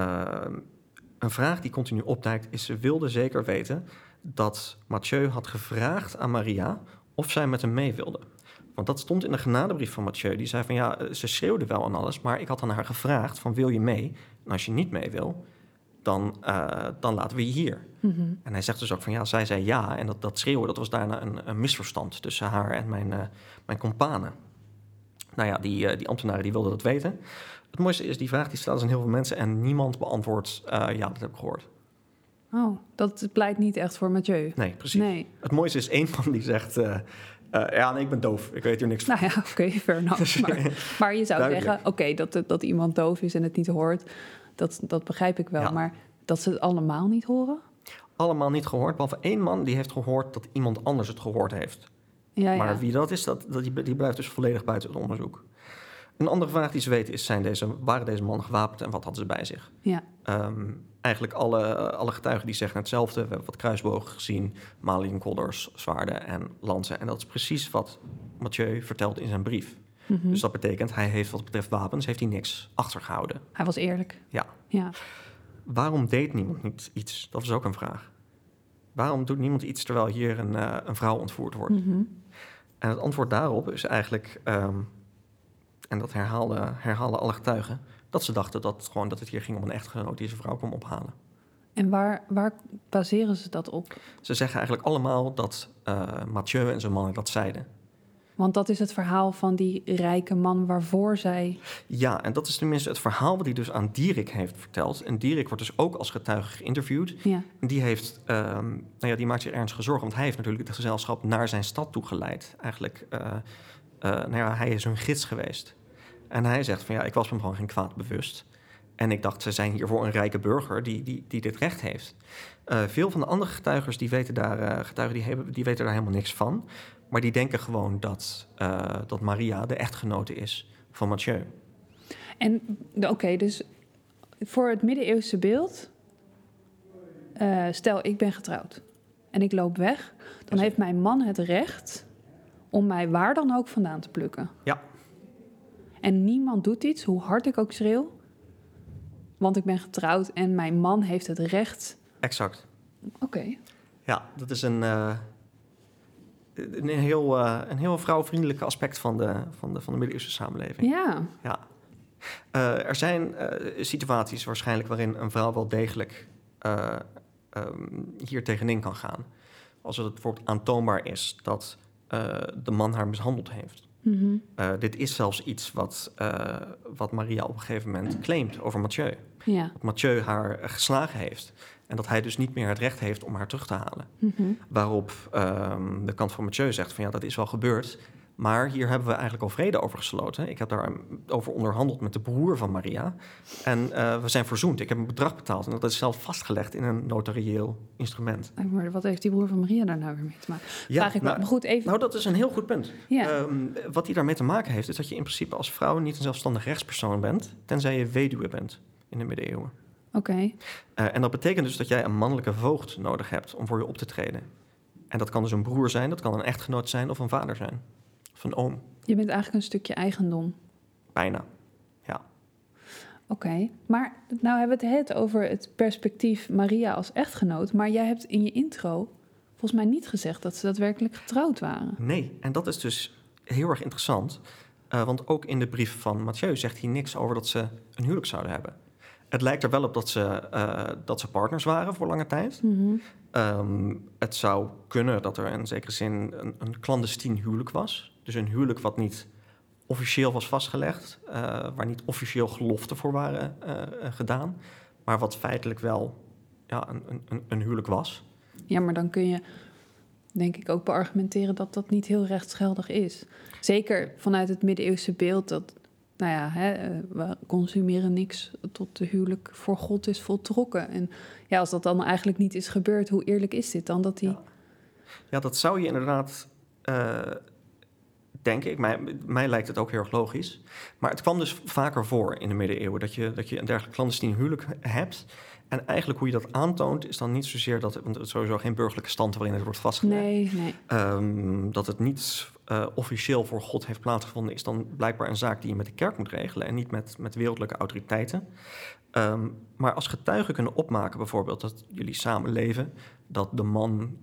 een vraag die continu opduikt, is ze wilden zeker weten dat Mathieu had gevraagd aan Maria of zij met hem mee wilde. Want dat stond in de genadebrief van Mathieu. Die zei van ze schreeuwde wel en alles, maar ik had aan haar gevraagd van wil je mee? En als je niet mee wil, dan laten we je hier. Mm-hmm. En hij zegt dus ook van zij zei ja. En dat schreeuwen, dat was daarna een misverstand tussen haar en mijn companen. Nou ja, die ambtenaren die wilden dat weten. Het mooiste is, die vraag die staat dus aan heel veel mensen en niemand beantwoordt ja, dat heb ik gehoord. Oh, dat pleit niet echt voor Mathieu. Nee, precies. Nee. Het mooiste is één man die zegt ik ben doof. Ik weet hier niks van. Nou ja, oké, fair enough. Maar je zou zeggen, dat iemand doof is en het niet hoort, dat begrijp ik wel. Ja. Maar dat ze het allemaal niet horen? Allemaal niet gehoord, behalve één man die heeft gehoord dat iemand anders het gehoord heeft. Ja, maar wie dat is, die blijft dus volledig buiten het onderzoek. Een andere vraag die ze weten is, waren deze mannen gewapend en wat hadden ze bij zich? Ja. Eigenlijk alle getuigen die zeggen hetzelfde. We hebben wat kruisbogen gezien, maliënkodders, zwaarden en lansen. En dat is precies wat Mathieu vertelt in zijn brief. Mm-hmm. Dus dat betekent, hij heeft wat betreft wapens, heeft hij niks achtergehouden. Hij was eerlijk. Ja. Waarom deed niemand niet iets? Dat is ook een vraag. Waarom doet niemand iets terwijl hier een vrouw ontvoerd wordt? Mm-hmm. En het antwoord daarop is eigenlijk, en dat herhaalden alle getuigen, dat ze dachten dat het hier ging om een echtgenoot die zijn vrouw kwam ophalen. En waar baseren ze dat op? Ze zeggen eigenlijk allemaal dat Mathieu en zijn mannen dat zeiden. Want dat is het verhaal van die rijke man waarvoor zij... Ja, en dat is tenminste het verhaal wat hij dus aan Dierik heeft verteld. En Dierik wordt dus ook als getuige geïnterviewd. Ja. En die heeft, die maakt zich ernstige zorgen, want hij heeft natuurlijk het gezelschap naar zijn stad toe geleid. Eigenlijk, hij is hun gids geweest. En hij zegt van ik was me gewoon geen kwaad bewust. En ik dacht, ze zijn hier voor een rijke burger die dit recht heeft. Veel van de andere getuigers die weten daar helemaal niks van. Maar die denken gewoon dat Maria de echtgenote is van Mathieu. En dus voor het middeleeuwse beeld, stel ik ben getrouwd en ik loop weg, dan heeft mijn man het recht om mij waar dan ook vandaan te plukken. Ja. En niemand doet iets, hoe hard ik ook schreeuw. Want ik ben getrouwd en mijn man heeft het recht. Exact. Oké. Ja, dat is een heel vrouwvriendelijk aspect van de middeleeuwse samenleving. Ja. Er zijn situaties waarschijnlijk waarin een vrouw wel degelijk hier tegenin kan gaan. Als het bijvoorbeeld aantoonbaar is dat de man haar mishandeld heeft. Mm-hmm. Dit is zelfs iets wat Maria op een gegeven moment claimt over Mathieu. Ja. Dat Mathieu haar geslagen heeft. En dat hij dus niet meer het recht heeft om haar terug te halen. Mhm. Waarop de kant van Mathieu zegt van ja, dat is wel gebeurd. Maar hier hebben we eigenlijk al vrede over gesloten. Ik heb daarover onderhandeld met de broer van Maria. En we zijn verzoend. Ik heb een bedrag betaald. En dat is zelf vastgelegd in een notarieel instrument. Maar wat heeft die broer van Maria daar nou weer mee te maken? Vraag ik me. Maar goed, even. Nou, dat is een heel goed punt. Ja. Wat hij daarmee te maken heeft, is dat je in principe als vrouw niet een zelfstandig rechtspersoon bent, tenzij je weduwe bent in de middeleeuwen. Oké. En dat betekent dus dat jij een mannelijke voogd nodig hebt om voor je op te treden. En dat kan dus een broer zijn, dat kan een echtgenoot zijn of een vader zijn. Of een oom. Je bent eigenlijk een stukje eigendom. Bijna, ja. Oké. Maar nou hebben we het over het perspectief Maria als echtgenoot. Maar jij hebt in je intro volgens mij niet gezegd dat ze daadwerkelijk getrouwd waren. Nee, en dat is dus heel erg interessant. Want ook in de brief van Mathieu zegt hij niks over dat ze een huwelijk zouden hebben. Het lijkt er wel op dat ze partners waren voor lange tijd. Mhm. Het zou kunnen dat er in zekere zin een clandestien huwelijk was. Dus een huwelijk wat niet officieel was vastgelegd. Waar niet officieel geloften voor waren gedaan. Maar wat feitelijk wel een huwelijk was. Ja, maar dan kun je denk ik ook beargumenteren dat dat niet heel rechtsgeldig is. Zeker vanuit het middeleeuwse beeld dat, nou ja, we consumeren niks tot de huwelijk voor God is voltrokken. En ja, als dat dan eigenlijk niet is gebeurd, hoe eerlijk is dit dan? Dat die... Ja, dat zou je inderdaad denken. Mij lijkt het ook heel erg logisch. Maar het kwam dus vaker voor in de middeleeuwen dat je een dergelijk clandestien huwelijk hebt. En eigenlijk hoe je dat aantoont is dan niet zozeer dat... want het is sowieso geen burgerlijke stand waarin het wordt vastgelegd. Nee. Dat het niet officieel voor God heeft plaatsgevonden... is dan blijkbaar een zaak die je met de kerk moet regelen... en niet met wereldlijke autoriteiten. Maar als getuigen kunnen opmaken bijvoorbeeld dat jullie samen leven... dat de man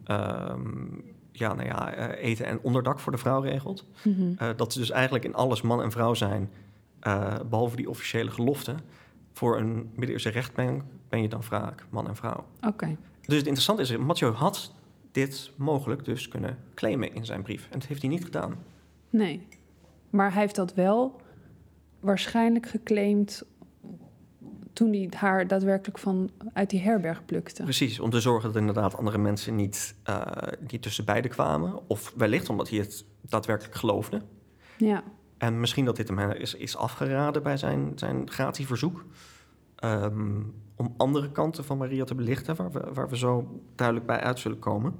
eten en onderdak voor de vrouw regelt... Mhm. Dat ze dus eigenlijk in alles man en vrouw zijn... behalve die officiële gelofte... Voor een middeleeuwse rechtbank ben je dan vaak man en vrouw. Oké. Dus het interessante is, Mathieu had dit mogelijk dus kunnen claimen in zijn brief. En dat heeft hij niet gedaan. Nee. Maar hij heeft dat wel waarschijnlijk geclaimd toen hij haar daadwerkelijk uit die herberg plukte. Precies, om te zorgen dat inderdaad andere mensen niet tussen beiden kwamen. Of wellicht omdat hij het daadwerkelijk geloofde. Ja. En misschien dat dit hem is afgeraden bij zijn gratieverzoek. Om andere kanten van Maria te belichten, waar we zo duidelijk bij uit zullen komen.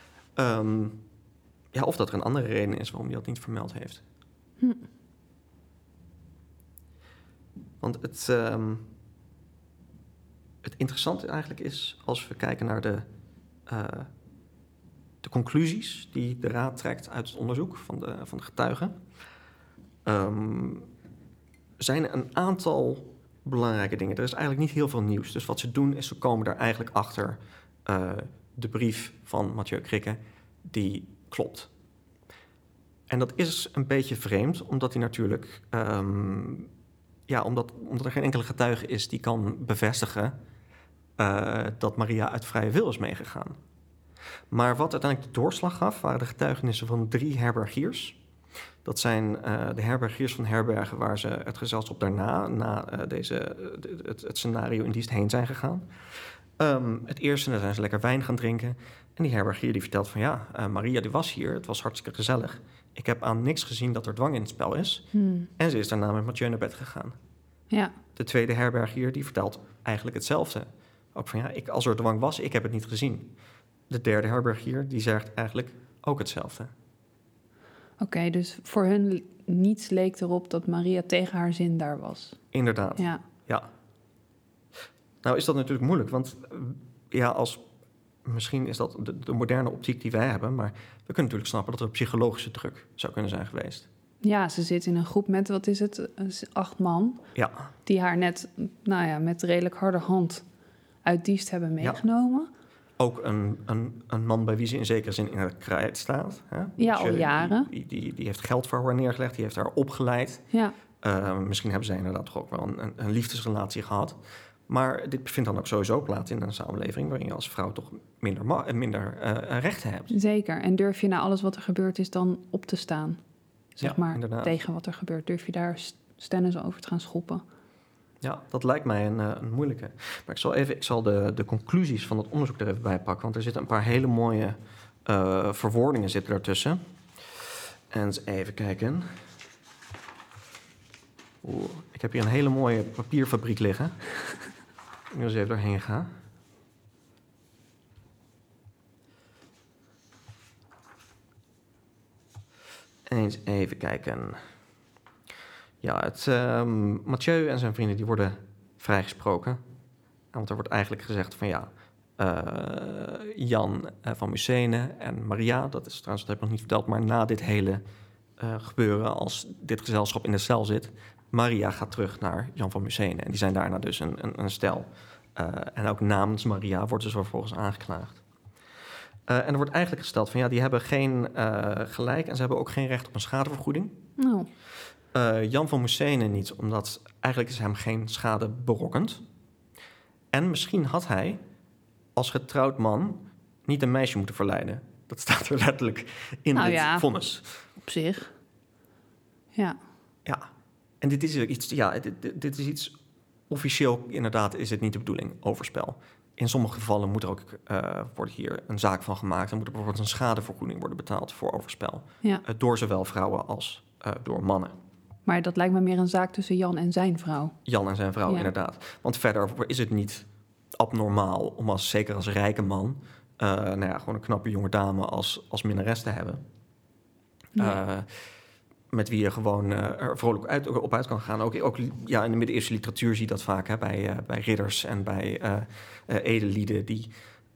Of dat er een andere reden is waarom hij dat niet vermeld heeft. Want het interessante eigenlijk is, als we kijken naar de conclusies die de Raad trekt uit het onderzoek van de getuigen, zijn er een aantal belangrijke dingen. Er is eigenlijk niet heel veel nieuws. Dus wat ze doen is, ze komen daar eigenlijk achter de brief van Mathieu Krikke, die klopt. En dat is een beetje vreemd, omdat hij natuurlijk... omdat er geen enkele getuige is die kan bevestigen dat Maria uit vrije wil is meegegaan. Maar wat uiteindelijk de doorslag gaf, waren de getuigenissen van 3 herbergiers. Dat zijn de herbergiers van herbergen waar ze het gezelschap daarna, het scenario in dienst heen zijn gegaan. Het eerste, daar zijn ze lekker wijn gaan drinken. En die herbergier die vertelt van Maria die was hier, het was hartstikke gezellig. Ik heb aan niks gezien dat er dwang in het spel is. En ze is daarna met Mathieu naar bed gegaan. Ja. De tweede herbergier die vertelt eigenlijk hetzelfde. Ook van als er dwang was, ik heb het niet gezien. De derde herbergier die zegt eigenlijk ook hetzelfde. Oké, dus voor hun niets leek erop dat Maria tegen haar zin daar was. Inderdaad, ja. Nou is dat natuurlijk moeilijk, want misschien is dat de moderne optiek die wij hebben, maar we kunnen natuurlijk snappen dat er psychologische druk zou kunnen zijn geweest. Ja, ze zit in een groep met, 8 man, die haar net, met redelijk harde hand uit Diest hebben meegenomen. Ja. Ook een man bij wie ze in zekere zin in het krijt staat. Hè? Ja, al jaren. Die heeft geld voor haar neergelegd, die heeft haar opgeleid. Ja. Misschien hebben zij inderdaad toch ook wel een liefdesrelatie gehad. Maar dit vindt dan ook sowieso plaats in een samenleving waarin je als vrouw toch minder rechten hebt. Zeker. En durf je na alles wat er gebeurd is dan op te staan? Zeg maar, inderdaad. Tegen wat er gebeurt. Durf je daar stennis over te gaan schoppen? Ja, dat lijkt mij een moeilijke. Maar ik zal de conclusies van het onderzoek er even bij pakken. Want er zitten een paar hele mooie verwoordingen zitten ertussen. En eens even kijken. Ik heb hier een hele mooie papierfabriek liggen. Ik wil eens even doorheen gaan. Eens even kijken. Ja, Mathieu en zijn vrienden die worden vrijgesproken. Want er wordt eigenlijk gezegd van ja, Jan van Mussene en Maria, dat is trouwens, dat heb ik nog niet verteld, maar na dit hele gebeuren, als dit gezelschap in de cel zit, Maria gaat terug naar Jan van Mussene. En die zijn daarna dus een stel. En ook namens Maria wordt ze vervolgens aangeklaagd. En er wordt eigenlijk gesteld van ja, die hebben geen gelijk en ze hebben ook geen recht op een schadevergoeding. Oh. Jan van Mussene niet, omdat eigenlijk is hem geen schade berokkend. En misschien had hij als getrouwd man niet een meisje moeten verleiden. Dat staat er letterlijk in dit vonnis. Op zich. Ja. Ja, en dit is iets, dit is iets, officieel inderdaad is het niet de bedoeling, overspel. In sommige gevallen moet er ook, wordt hier een zaak van gemaakt. En moet er bijvoorbeeld een schadevergoeding worden betaald voor overspel. Ja. Door zowel vrouwen als door mannen. Maar dat lijkt me meer een zaak tussen Jan en zijn vrouw. Jan en zijn vrouw, inderdaad. Want verder is het niet abnormaal om zeker als rijke man, gewoon een knappe jonge dame als minnares te hebben. Nee. Met wie je gewoon er vrolijk op uit kan gaan. Ook in de middeleeuwse literatuur zie je dat vaak, hè, bij ridders en bij edellieden die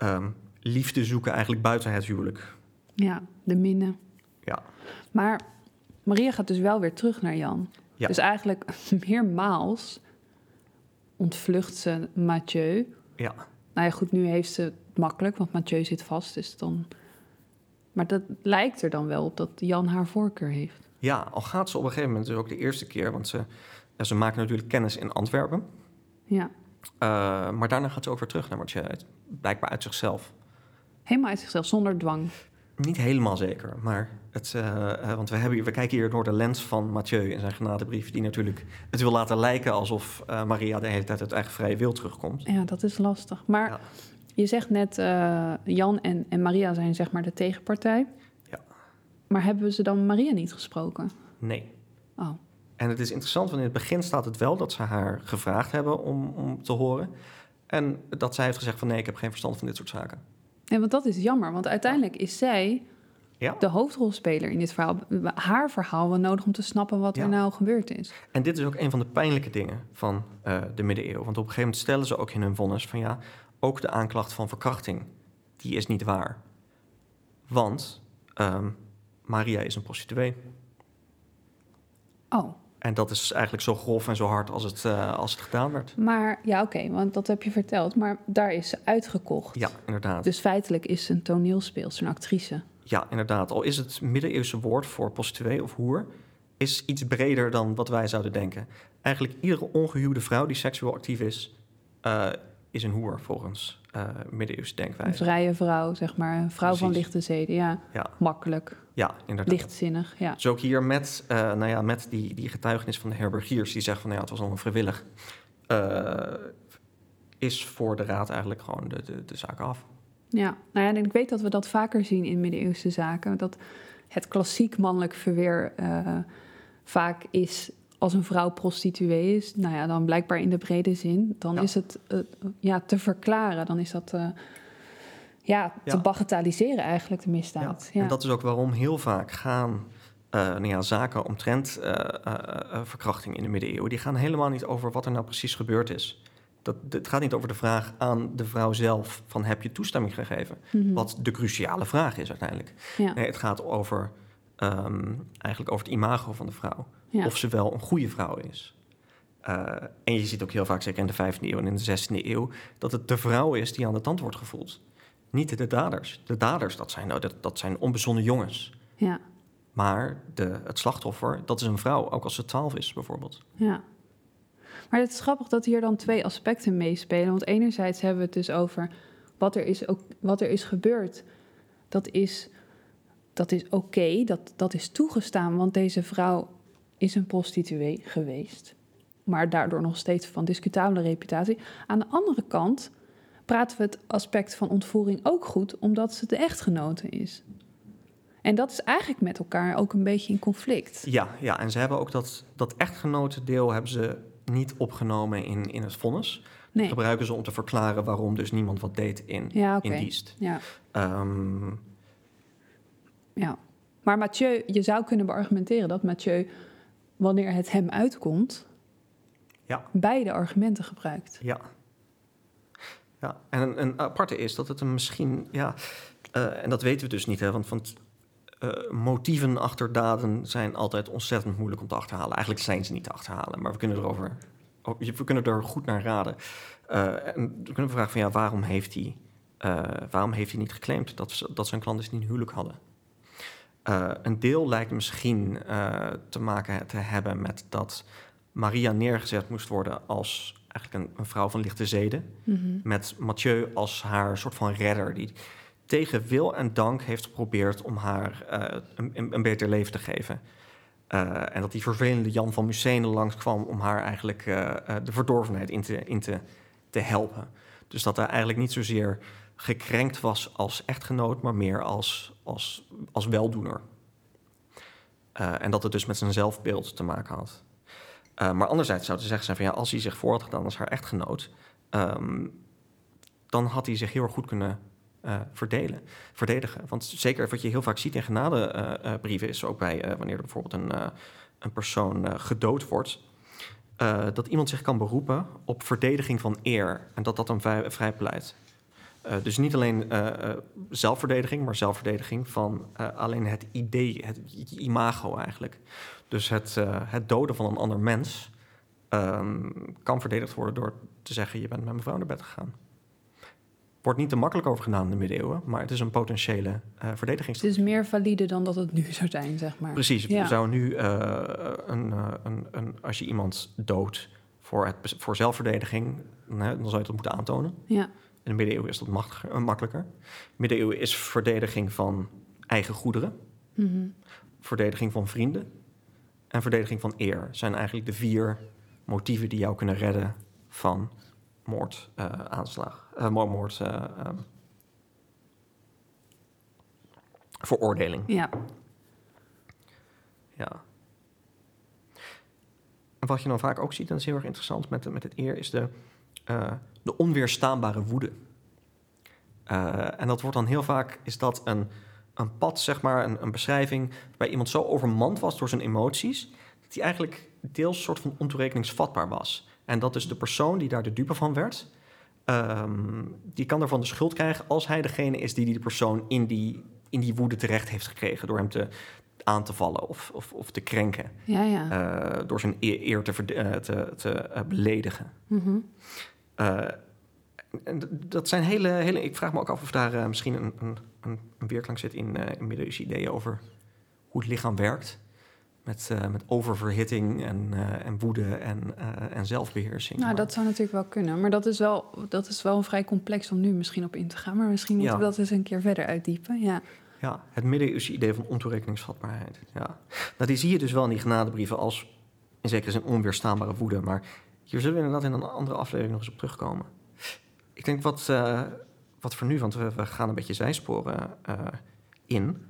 liefde zoeken eigenlijk buiten het huwelijk. Ja, de minne. Ja. Maar Maria gaat dus wel weer terug naar Jan. Ja. Dus eigenlijk meermaals ontvlucht ze Mathieu. Ja. Nou ja, goed, nu heeft ze het makkelijk, want Mathieu zit vast. Dus dan... Maar dat lijkt er dan wel op dat Jan haar voorkeur heeft. Ja, al gaat ze op een gegeven moment dus ook de eerste keer, want ze maken natuurlijk kennis in Antwerpen. Ja. Maar daarna gaat ze ook weer terug naar Mathieu, blijkbaar uit zichzelf. Helemaal uit zichzelf, zonder dwang? Niet helemaal zeker, maar want we kijken hier door de lens van Mathieu in zijn genadebrief, die natuurlijk het wil laten lijken alsof Maria de hele tijd uit eigen vrije wil terugkomt. Ja, dat is lastig. Maar je zegt net, Jan en Maria zijn zeg maar de tegenpartij. Ja. Maar hebben ze dan Maria niet gesproken? Nee. Oh. En het is interessant, want in het begin staat het wel dat ze haar gevraagd hebben om te horen. En dat zij heeft gezegd van nee, ik heb geen verstand van dit soort zaken. Ja, want dat is jammer, want uiteindelijk is zij de hoofdrolspeler in dit verhaal. Haar verhaal was nodig om te snappen wat er nou gebeurd is. En dit is ook een van de pijnlijke dingen van de middeleeuwen. Want op een gegeven moment stellen ze ook in hun vonnis van ja, ook de aanklacht van verkrachting, die is niet waar. Want Maria is een prostituee. Oh. En dat is eigenlijk zo grof en zo hard als het gedaan werd. Maar ja, oké, want dat heb je verteld. Maar daar is ze uitgekocht. Ja, inderdaad. Dus feitelijk is ze een toneelspeelster, een actrice. Ja, inderdaad. Al is het middeleeuwse woord voor prostituee of hoer is iets breder dan wat wij zouden denken. Eigenlijk iedere ongehuwde vrouw die seksueel actief is een hoer volgens middeleeuwse denkwijze. Een vrije vrouw, zeg maar. Een vrouw van lichte zeden, ja. Makkelijk. Ja, inderdaad. Lichtzinnig, ja. Dus ook hier met die getuigenis van de herbergiers die zegt van het was allemaal vrijwillig, is voor de raad eigenlijk gewoon de zaak af. Ja, nou ja, en ik weet dat we dat vaker zien in middeleeuwse zaken. Dat het klassiek mannelijk verweer vaak is als een vrouw prostituee is. Nou ja, dan blijkbaar in de brede zin. Dan is het te verklaren. Dan is dat te bagatelliseren eigenlijk, de misdaad. Ja. En dat is ook waarom heel vaak gaan zaken omtrent verkrachting in de middeleeuwen, die gaan helemaal niet over wat er nou precies gebeurd is. Het gaat niet over de vraag aan de vrouw zelf van heb je toestemming gegeven? Mm-hmm. Wat de cruciale vraag is uiteindelijk. Ja. Nee, het gaat over eigenlijk over het imago van de vrouw. Ja. Of ze wel een goede vrouw is. En je ziet ook heel vaak, zeker in de 15e eeuw en in de 16e eeuw, dat het de vrouw is die aan de tand wordt gevoeld. Niet de daders. De daders, dat zijn onbezonnen jongens. Ja. Maar het slachtoffer, dat is een vrouw, ook als ze 12 is bijvoorbeeld. Ja. Maar het is grappig dat hier dan twee aspecten meespelen. Want enerzijds hebben we het dus over wat er is gebeurd. Dat is oké, dat is toegestaan. Want deze vrouw is een prostituee geweest. maar daardoor nog steeds van discutabele reputatie. Aan de andere kant praten we het aspect van ontvoering ook goed, omdat ze de echtgenote is. En dat is eigenlijk met elkaar ook een beetje in conflict. Ja, en ze hebben ook dat echtgenotendeel hebben ze niet opgenomen in het vonnis. Nee. Dat gebruiken ze om te verklaren waarom dus niemand wat deed in dienst. Ja. Ehm, Ja. Maar Mathieu, je zou kunnen beargumenteren dat Mathieu, wanneer het hem uitkomt, beide argumenten gebruikt. Ja. En een aparte is dat het hem misschien... en dat weten we dus niet, hè, want motieven achter daden zijn altijd ontzettend moeilijk om te achterhalen. Eigenlijk zijn ze niet te achterhalen, maar we kunnen er goed naar raden. En we kunnen vragen van waarom heeft hij niet geclaimd dat zijn clandestien huwelijk hadden? Een deel lijkt misschien te maken te hebben met dat Maria neergezet moest worden als eigenlijk een vrouw van lichte zeden. Mm-hmm. Met Mathieu als haar soort van redder die tegen wil en dank heeft geprobeerd om haar een beter leven te geven. En dat die vervelende Jan van Mussene langskwam om haar eigenlijk de verdorvenheid in te helpen. Dus dat hij eigenlijk niet zozeer gekrenkt was als echtgenoot, maar meer als weldoener. En dat het dus met zijn zelfbeeld te maken had. Maar anderzijds zou te zeggen zijn van als hij zich voor had gedaan als haar echtgenoot, dan had hij zich heel erg goed kunnen verdedigen. Want zeker wat je heel vaak ziet in genadebrieven is ook bij wanneer er bijvoorbeeld een persoon gedood wordt, dat iemand zich kan beroepen op verdediging van eer en dat dan vrijpleit. Dus niet alleen zelfverdediging, maar zelfverdediging van alleen het idee, het imago eigenlijk. Dus het doden van een ander mens kan verdedigd worden door te zeggen: je bent met mijn vrouw naar bed gegaan. Wordt niet te makkelijk over gedaan in de middeleeuwen, maar het is een potentiële verdediging. Het is meer valide dan dat het nu zou zijn, zeg maar. Precies. We zouden nu, als je iemand doodt voor zelfverdediging, dan zou je dat moeten aantonen. Ja. In de middeleeuwen is dat makkelijker. Middeleeuwen is verdediging van eigen goederen, verdediging van vrienden en verdediging van eer. Zijn eigenlijk de 4 motieven die jou kunnen redden van veroordeling. Ja. En wat je dan vaak ook ziet, en dat is heel erg interessant met het eer, is de onweerstaanbare woede. En dat wordt dan heel vaak, is dat een pad, zeg maar, een beschrijving waarbij iemand zo overmand was door zijn emoties, dat hij eigenlijk deels een soort van ontoerekeningsvatbaar was. En dat dus de persoon die daar de dupe van werd, die kan daarvan de schuld krijgen als hij degene is die persoon in die woede terecht heeft gekregen door hem aan te vallen of te krenken. Ja. Door zijn eer te beledigen. Mm-hmm. En dat zijn hele... Ik vraag me ook af of daar misschien een weerklank zit in middeleeuwse ideeën over hoe het lichaam werkt. Met oververhitting en woede en zelfbeheersing. Nou, dat zou natuurlijk wel kunnen. Maar dat is wel een vrij complex om nu misschien op in te gaan. Maar misschien moeten we dat eens een keer verder uitdiepen. Ja, het middeleeuwse idee van ontoerekeningsvatbaarheid. Ja. Nou, die zie je dus wel in die genadebrieven als in zekere zin onweerstaanbare woede. Maar hier zullen we inderdaad in een andere aflevering nog eens op terugkomen. Ik denk wat voor nu, want we gaan een beetje zijsporen in.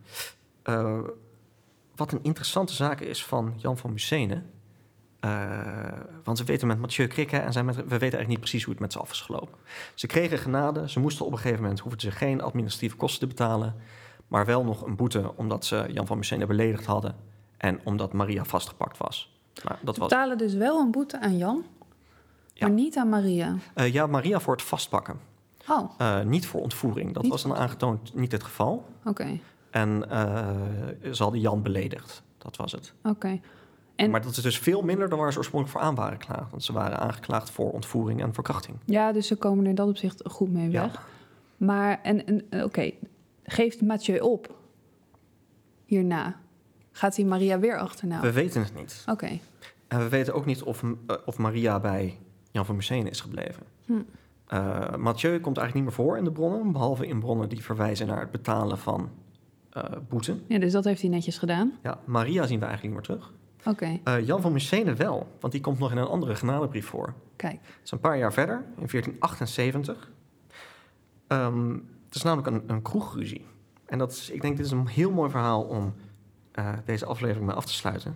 Wat een interessante zaak is van Jan van Mussene. Want we weten met Mathieu krikken en we weten eigenlijk niet precies hoe het met ze af is gelopen. Ze kregen genade, ze moesten op een gegeven moment, hoefden ze geen administratieve kosten te betalen, maar wel nog een boete omdat ze Jan van Mussene beledigd hadden en omdat Maria vastgepakt was. Ze betalen dus wel een boete aan Jan, maar niet aan Maria. Maria voor het vastpakken. Niet voor ontvoering. Dat was dan aangetoond niet het geval. Oké. En ze hadden Jan beledigd. Dat was het. Oké. Maar dat is dus veel minder dan waar ze oorspronkelijk voor aan waren geklaagd. Want ze waren aangeklaagd voor ontvoering en verkrachting. Ja, dus ze komen er in dat opzicht goed mee weg. Ja. Maar, oké, geeft Mathieu op hierna? Gaat hij Maria weer achterna? We weten het niet. Oké. En we weten ook niet of Maria bij Jan van Mussene is gebleven. Mathieu komt eigenlijk niet meer voor in de bronnen, behalve in bronnen die verwijzen naar het betalen van boete. Ja, dus dat heeft hij netjes gedaan. Ja, Maria zien we eigenlijk niet meer terug. Oké, Jan van Mycene wel, want die komt nog in een andere genadebrief voor. kijk. Dat is een paar jaar verder, in 1478. Het is namelijk een kroegruzie. En ik denk dit is een heel mooi verhaal om deze aflevering mee af te sluiten.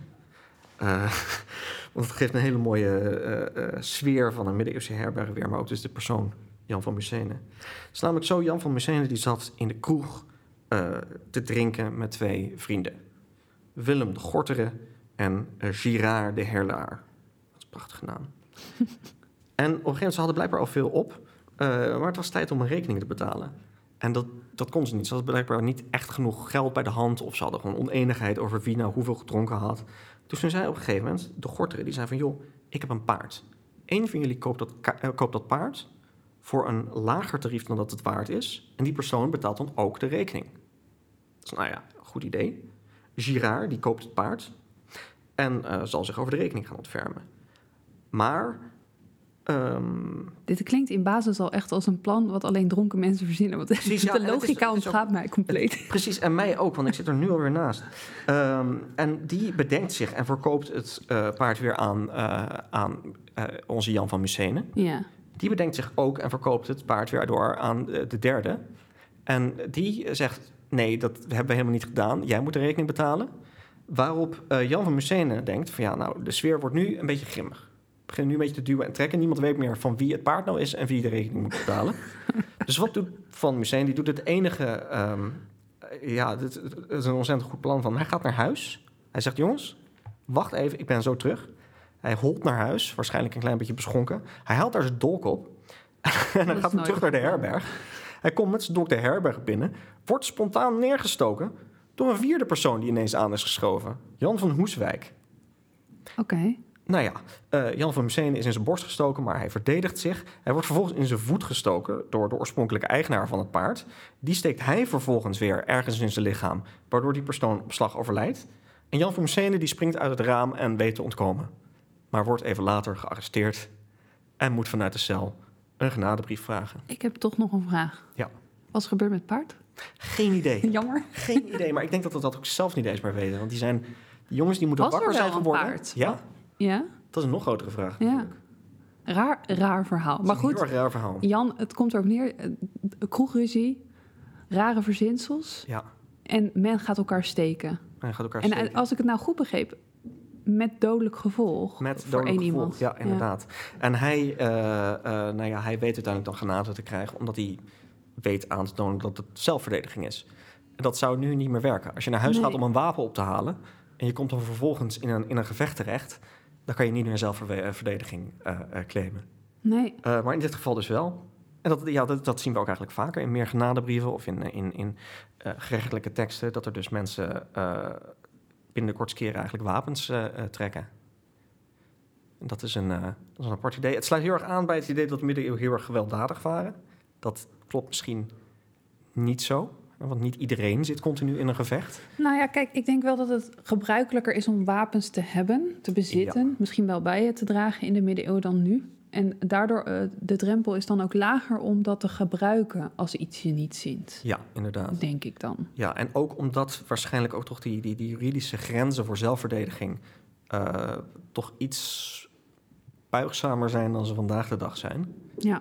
Want het geeft een hele mooie sfeer van een middeleeuwse herberg weer, maar ook dus de persoon Jan van Mycene. Het is namelijk zo, Jan van Mycene die zat in de kroeg te drinken met 2 vrienden. Willem de Gortere en Girard de Herlaar. Dat is een prachtige naam. En op een gegeven moment, ze hadden blijkbaar al veel op, maar het was tijd om een rekening te betalen. En dat kon ze niet. Ze hadden blijkbaar niet echt genoeg geld bij de hand, of ze hadden gewoon oneenigheid over wie nou hoeveel gedronken had. Dus toen zei op een gegeven moment de Gortere, die zei van, joh, ik heb een paard. Eén van jullie koopt dat paard voor een lager tarief dan dat het waard is. En die persoon betaalt dan ook de rekening. Dus nou ja, goed idee. Girard, die koopt het paard en zal zich over de rekening gaan ontfermen. Maar Dit klinkt in basis al echt als een plan wat alleen dronken mensen verzinnen. Want precies, ja, de en het logica is ontgaat mij compleet. Precies, en mij ook, want ik zit er nu alweer naast. En die bedenkt zich en verkoopt het paard weer aan onze Jan van Mycene. Ja, Die bedenkt zich ook en verkoopt het paard weer door aan de derde. En die zegt, nee, dat hebben we helemaal niet gedaan. Jij moet de rekening betalen. Waarop Jan van Mycene denkt van, ja, nou, de sfeer wordt nu een beetje grimmig. We beginnen nu een beetje te duwen en trekken. Niemand weet meer van wie het paard nou is en wie de rekening moet betalen. Dus wat doet Van Mycene? Die doet het enige... het is een ontzettend goed plan van... Hij gaat naar huis. Hij zegt, jongens, wacht even, ik ben zo terug. Hij holt naar huis, waarschijnlijk een klein beetje beschonken. Hij haalt daar zijn dolk op. En dan gaat hij terug naar de herberg. Hij komt met zijn dolk de herberg binnen. Wordt spontaan neergestoken door een 4e persoon die ineens aan is geschoven. Jan van Hoeswijk. oké. Nou ja, Jan van Mycene is in zijn borst gestoken, maar hij verdedigt zich. Hij wordt vervolgens in zijn voet gestoken door de oorspronkelijke eigenaar van het paard. Die steekt hij vervolgens weer ergens in zijn lichaam, waardoor die persoon op slag overlijdt. En Jan van Mycene die springt uit het raam en weet te ontkomen. Maar wordt even later gearresteerd en moet vanuit de cel een genadebrief vragen. Ik heb toch nog een vraag. Ja. Wat is gebeurd met het paard? Geen idee. Jammer. Geen idee, maar ik denk dat we dat ook zelf niet eens meer weten. Want die jongens die moeten Was er wakker wel zijn een geworden. paard? Ja, Ja? dat is een nog grotere vraag. Ja. Raar verhaal. Maar Een heel goed, erg raar verhaal. Jan, het komt erop neer. Kroegruzie, rare verzinsels. Ja, En men gaat elkaar steken. hij gaat elkaar En steken. als ik het nou goed begreep, met dodelijk gevolg Met voor dodelijk één gevolg, iemand. ja, inderdaad. En hij weet uiteindelijk dan genade te krijgen... omdat hij weet aan te tonen dat het zelfverdediging is. En dat zou nu niet meer werken. Als je naar huis Nee. gaat om een wapen op te halen... en je komt dan vervolgens in een gevecht terecht... dan kan je niet meer zelfverdediging claimen. Nee, Maar in dit geval dus wel. En dat zien we ook eigenlijk vaker in meer genadebrieven... of in gerechtelijke teksten... dat er dus mensen binnen de kortste keren eigenlijk wapens trekken. En dat is een apart idee. Het sluit heel erg aan bij het idee dat de middeleeuwen heel erg gewelddadig waren. Dat klopt misschien niet zo. Want niet iedereen zit continu in een gevecht. nou ja, kijk, ik denk wel dat het gebruikelijker is om wapens te hebben, te bezitten. Ja. Misschien wel bij je te dragen in de middeleeuwen dan nu. En daardoor, de drempel is dan ook lager om dat te gebruiken als iets je niet ziet. Ja, inderdaad. Denk ik dan. Ja, en ook omdat waarschijnlijk ook toch die juridische grenzen voor zelfverdediging... toch iets buigzamer zijn dan ze vandaag de dag zijn. Ja,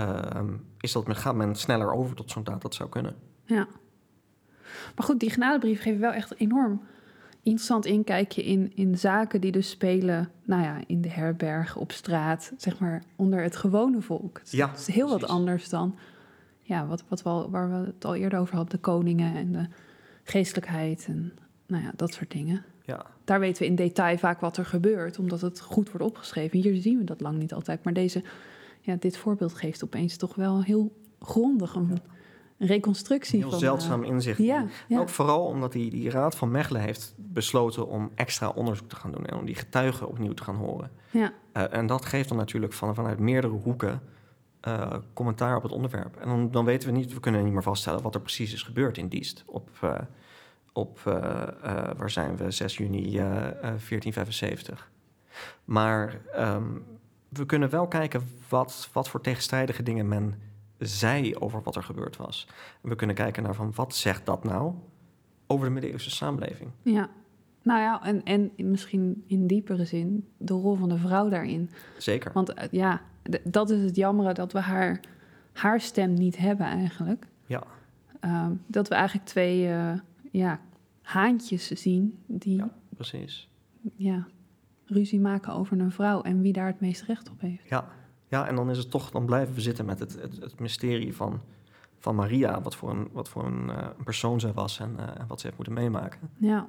Gaat men sneller over tot zo'n daad? Dat zou kunnen. ja. Maar goed, die genadebrief geven wel echt enorm interessant inkijkje in zaken die dus spelen, nou ja, in de herberg, op straat, zeg maar, onder het gewone volk. Het is heel wat precies. anders dan, ja, waar we het al eerder over hadden, de koningen en de geestelijkheid en, nou ja, dat soort dingen. Ja, Daar weten we in detail vaak wat er gebeurt, omdat het goed wordt opgeschreven. Hier zien we dat lang niet altijd, maar dit voorbeeld geeft opeens toch wel heel grondig een reconstructie heel van... zeldzaam inzicht. Ja, ja. Ook vooral omdat die Raad van Mechelen heeft besloten om extra onderzoek te gaan doen... en om die getuigen opnieuw te gaan horen. Ja, En dat geeft dan natuurlijk vanuit meerdere hoeken commentaar op het onderwerp. En dan weten we kunnen niet meer vaststellen wat er precies is gebeurd in Diest. Waar zijn we? 6 juni 1475. Maar we kunnen wel kijken wat voor tegenstrijdige dingen men zei over wat er gebeurd was. We kunnen kijken naar wat zegt dat nou over de middeleeuwse samenleving. ja. Nou ja, en misschien in diepere zin de rol van de vrouw daarin. Zeker. Want dat is het jammere, dat we haar stem niet hebben eigenlijk. Ja. Dat we eigenlijk twee haantjes zien die Ja, precies. Ruzie maken over een vrouw en wie daar het meest recht op heeft. Ja, en dan is het toch, dan blijven we zitten met het mysterie van Maria, wat voor een persoon zij was en wat ze heeft moeten meemaken. Ja.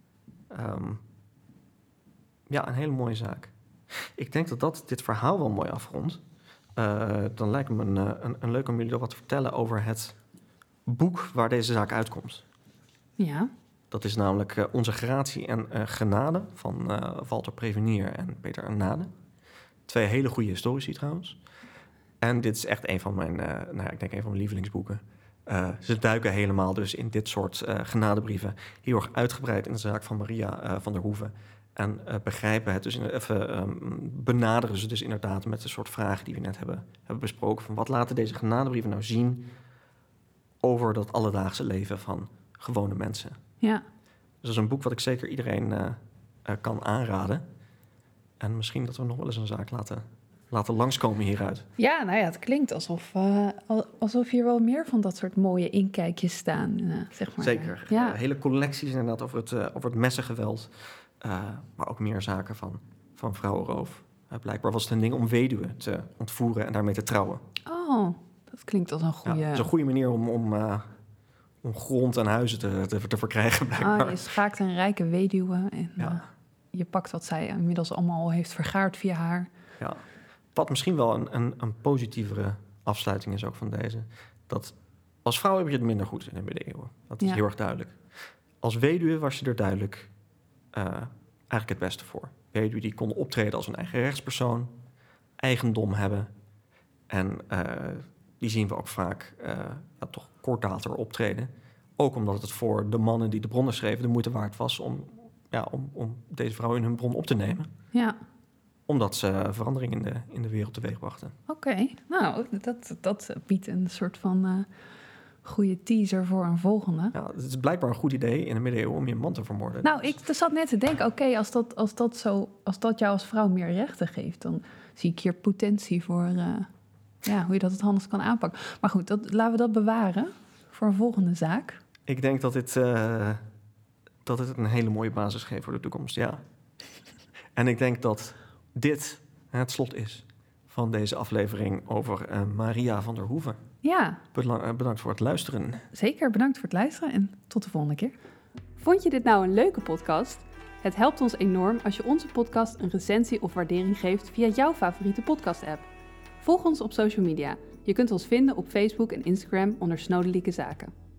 Een hele mooie zaak. Ik denk dat dit verhaal wel mooi afrondt. Dan lijkt het me een leuk om jullie nog wat te vertellen over het boek waar deze zaak uitkomt. Ja. Dat is namelijk Onze Gratie en Genade van Walter Prevenier en Peter Nade. 2 hele goede historici trouwens. En dit is echt een van mijn, ik denk een van mijn lievelingsboeken. Ze duiken helemaal dus in dit soort genadebrieven heel erg uitgebreid in de zaak van Maria van der Hoeven. En begrijpen het dus, benaderen ze dus inderdaad met de soort vragen die we net hebben besproken. Van wat laten deze genadebrieven nou zien over dat alledaagse leven van gewone mensen. Ja. Dus dat is een boek wat ik zeker iedereen kan aanraden. En misschien dat we nog wel eens een zaak laten langskomen hieruit. Ja, nou ja, het klinkt alsof hier wel meer van dat soort mooie inkijkjes staan, zeg maar. Zeker. Ja. Hele collecties inderdaad over het messengeweld. Maar ook meer zaken van vrouwenroof. Blijkbaar was het een ding om weduwen te ontvoeren en daarmee te trouwen. Oh, dat klinkt als een goede... Ja, dat is een goede manier om grond en huizen te verkrijgen, blijkbaar. Je schaakt een rijke weduwe en je pakt wat zij inmiddels allemaal al heeft vergaard via haar. Ja. Wat misschien wel een positievere afsluiting is ook van deze. Dat als vrouw heb je het minder goed in de middeleeuwen. Dat is heel erg duidelijk. Als weduwe was je er duidelijk eigenlijk het beste voor. Weduwe die konden optreden als een eigen rechtspersoon, eigendom hebben. En die zien we ook vaak toch kort later optreden. Ook omdat het voor de mannen die de bronnen schreven de moeite waard was om deze vrouw in hun bron op te nemen. Ja. Omdat ze verandering in de wereld teweeg brachten. Oké, nou, dat biedt een soort van goede teaser voor een volgende. Ja, het is blijkbaar een goed idee in de middeleeuwen om je man te vermoorden. Nou, ik zat net te denken, oké, als dat jou als vrouw meer rechten geeft, dan zie ik hier potentie voor hoe je dat het anders kan aanpakken. Maar goed, laten we dat bewaren voor een volgende zaak. Ik denk dat dit een hele mooie basis geeft voor de toekomst, ja. En ik denk dat dit het slot is van deze aflevering over Maria van der Hoeven. Ja. Bedankt voor het luisteren. Zeker, bedankt voor het luisteren en tot de volgende keer. Vond je dit nou een leuke podcast? Het helpt ons enorm als je onze podcast een recensie of waardering geeft via jouw favoriete podcast-app. Volg ons op social media. Je kunt ons vinden op Facebook en Instagram onder Snodelijke Zaken.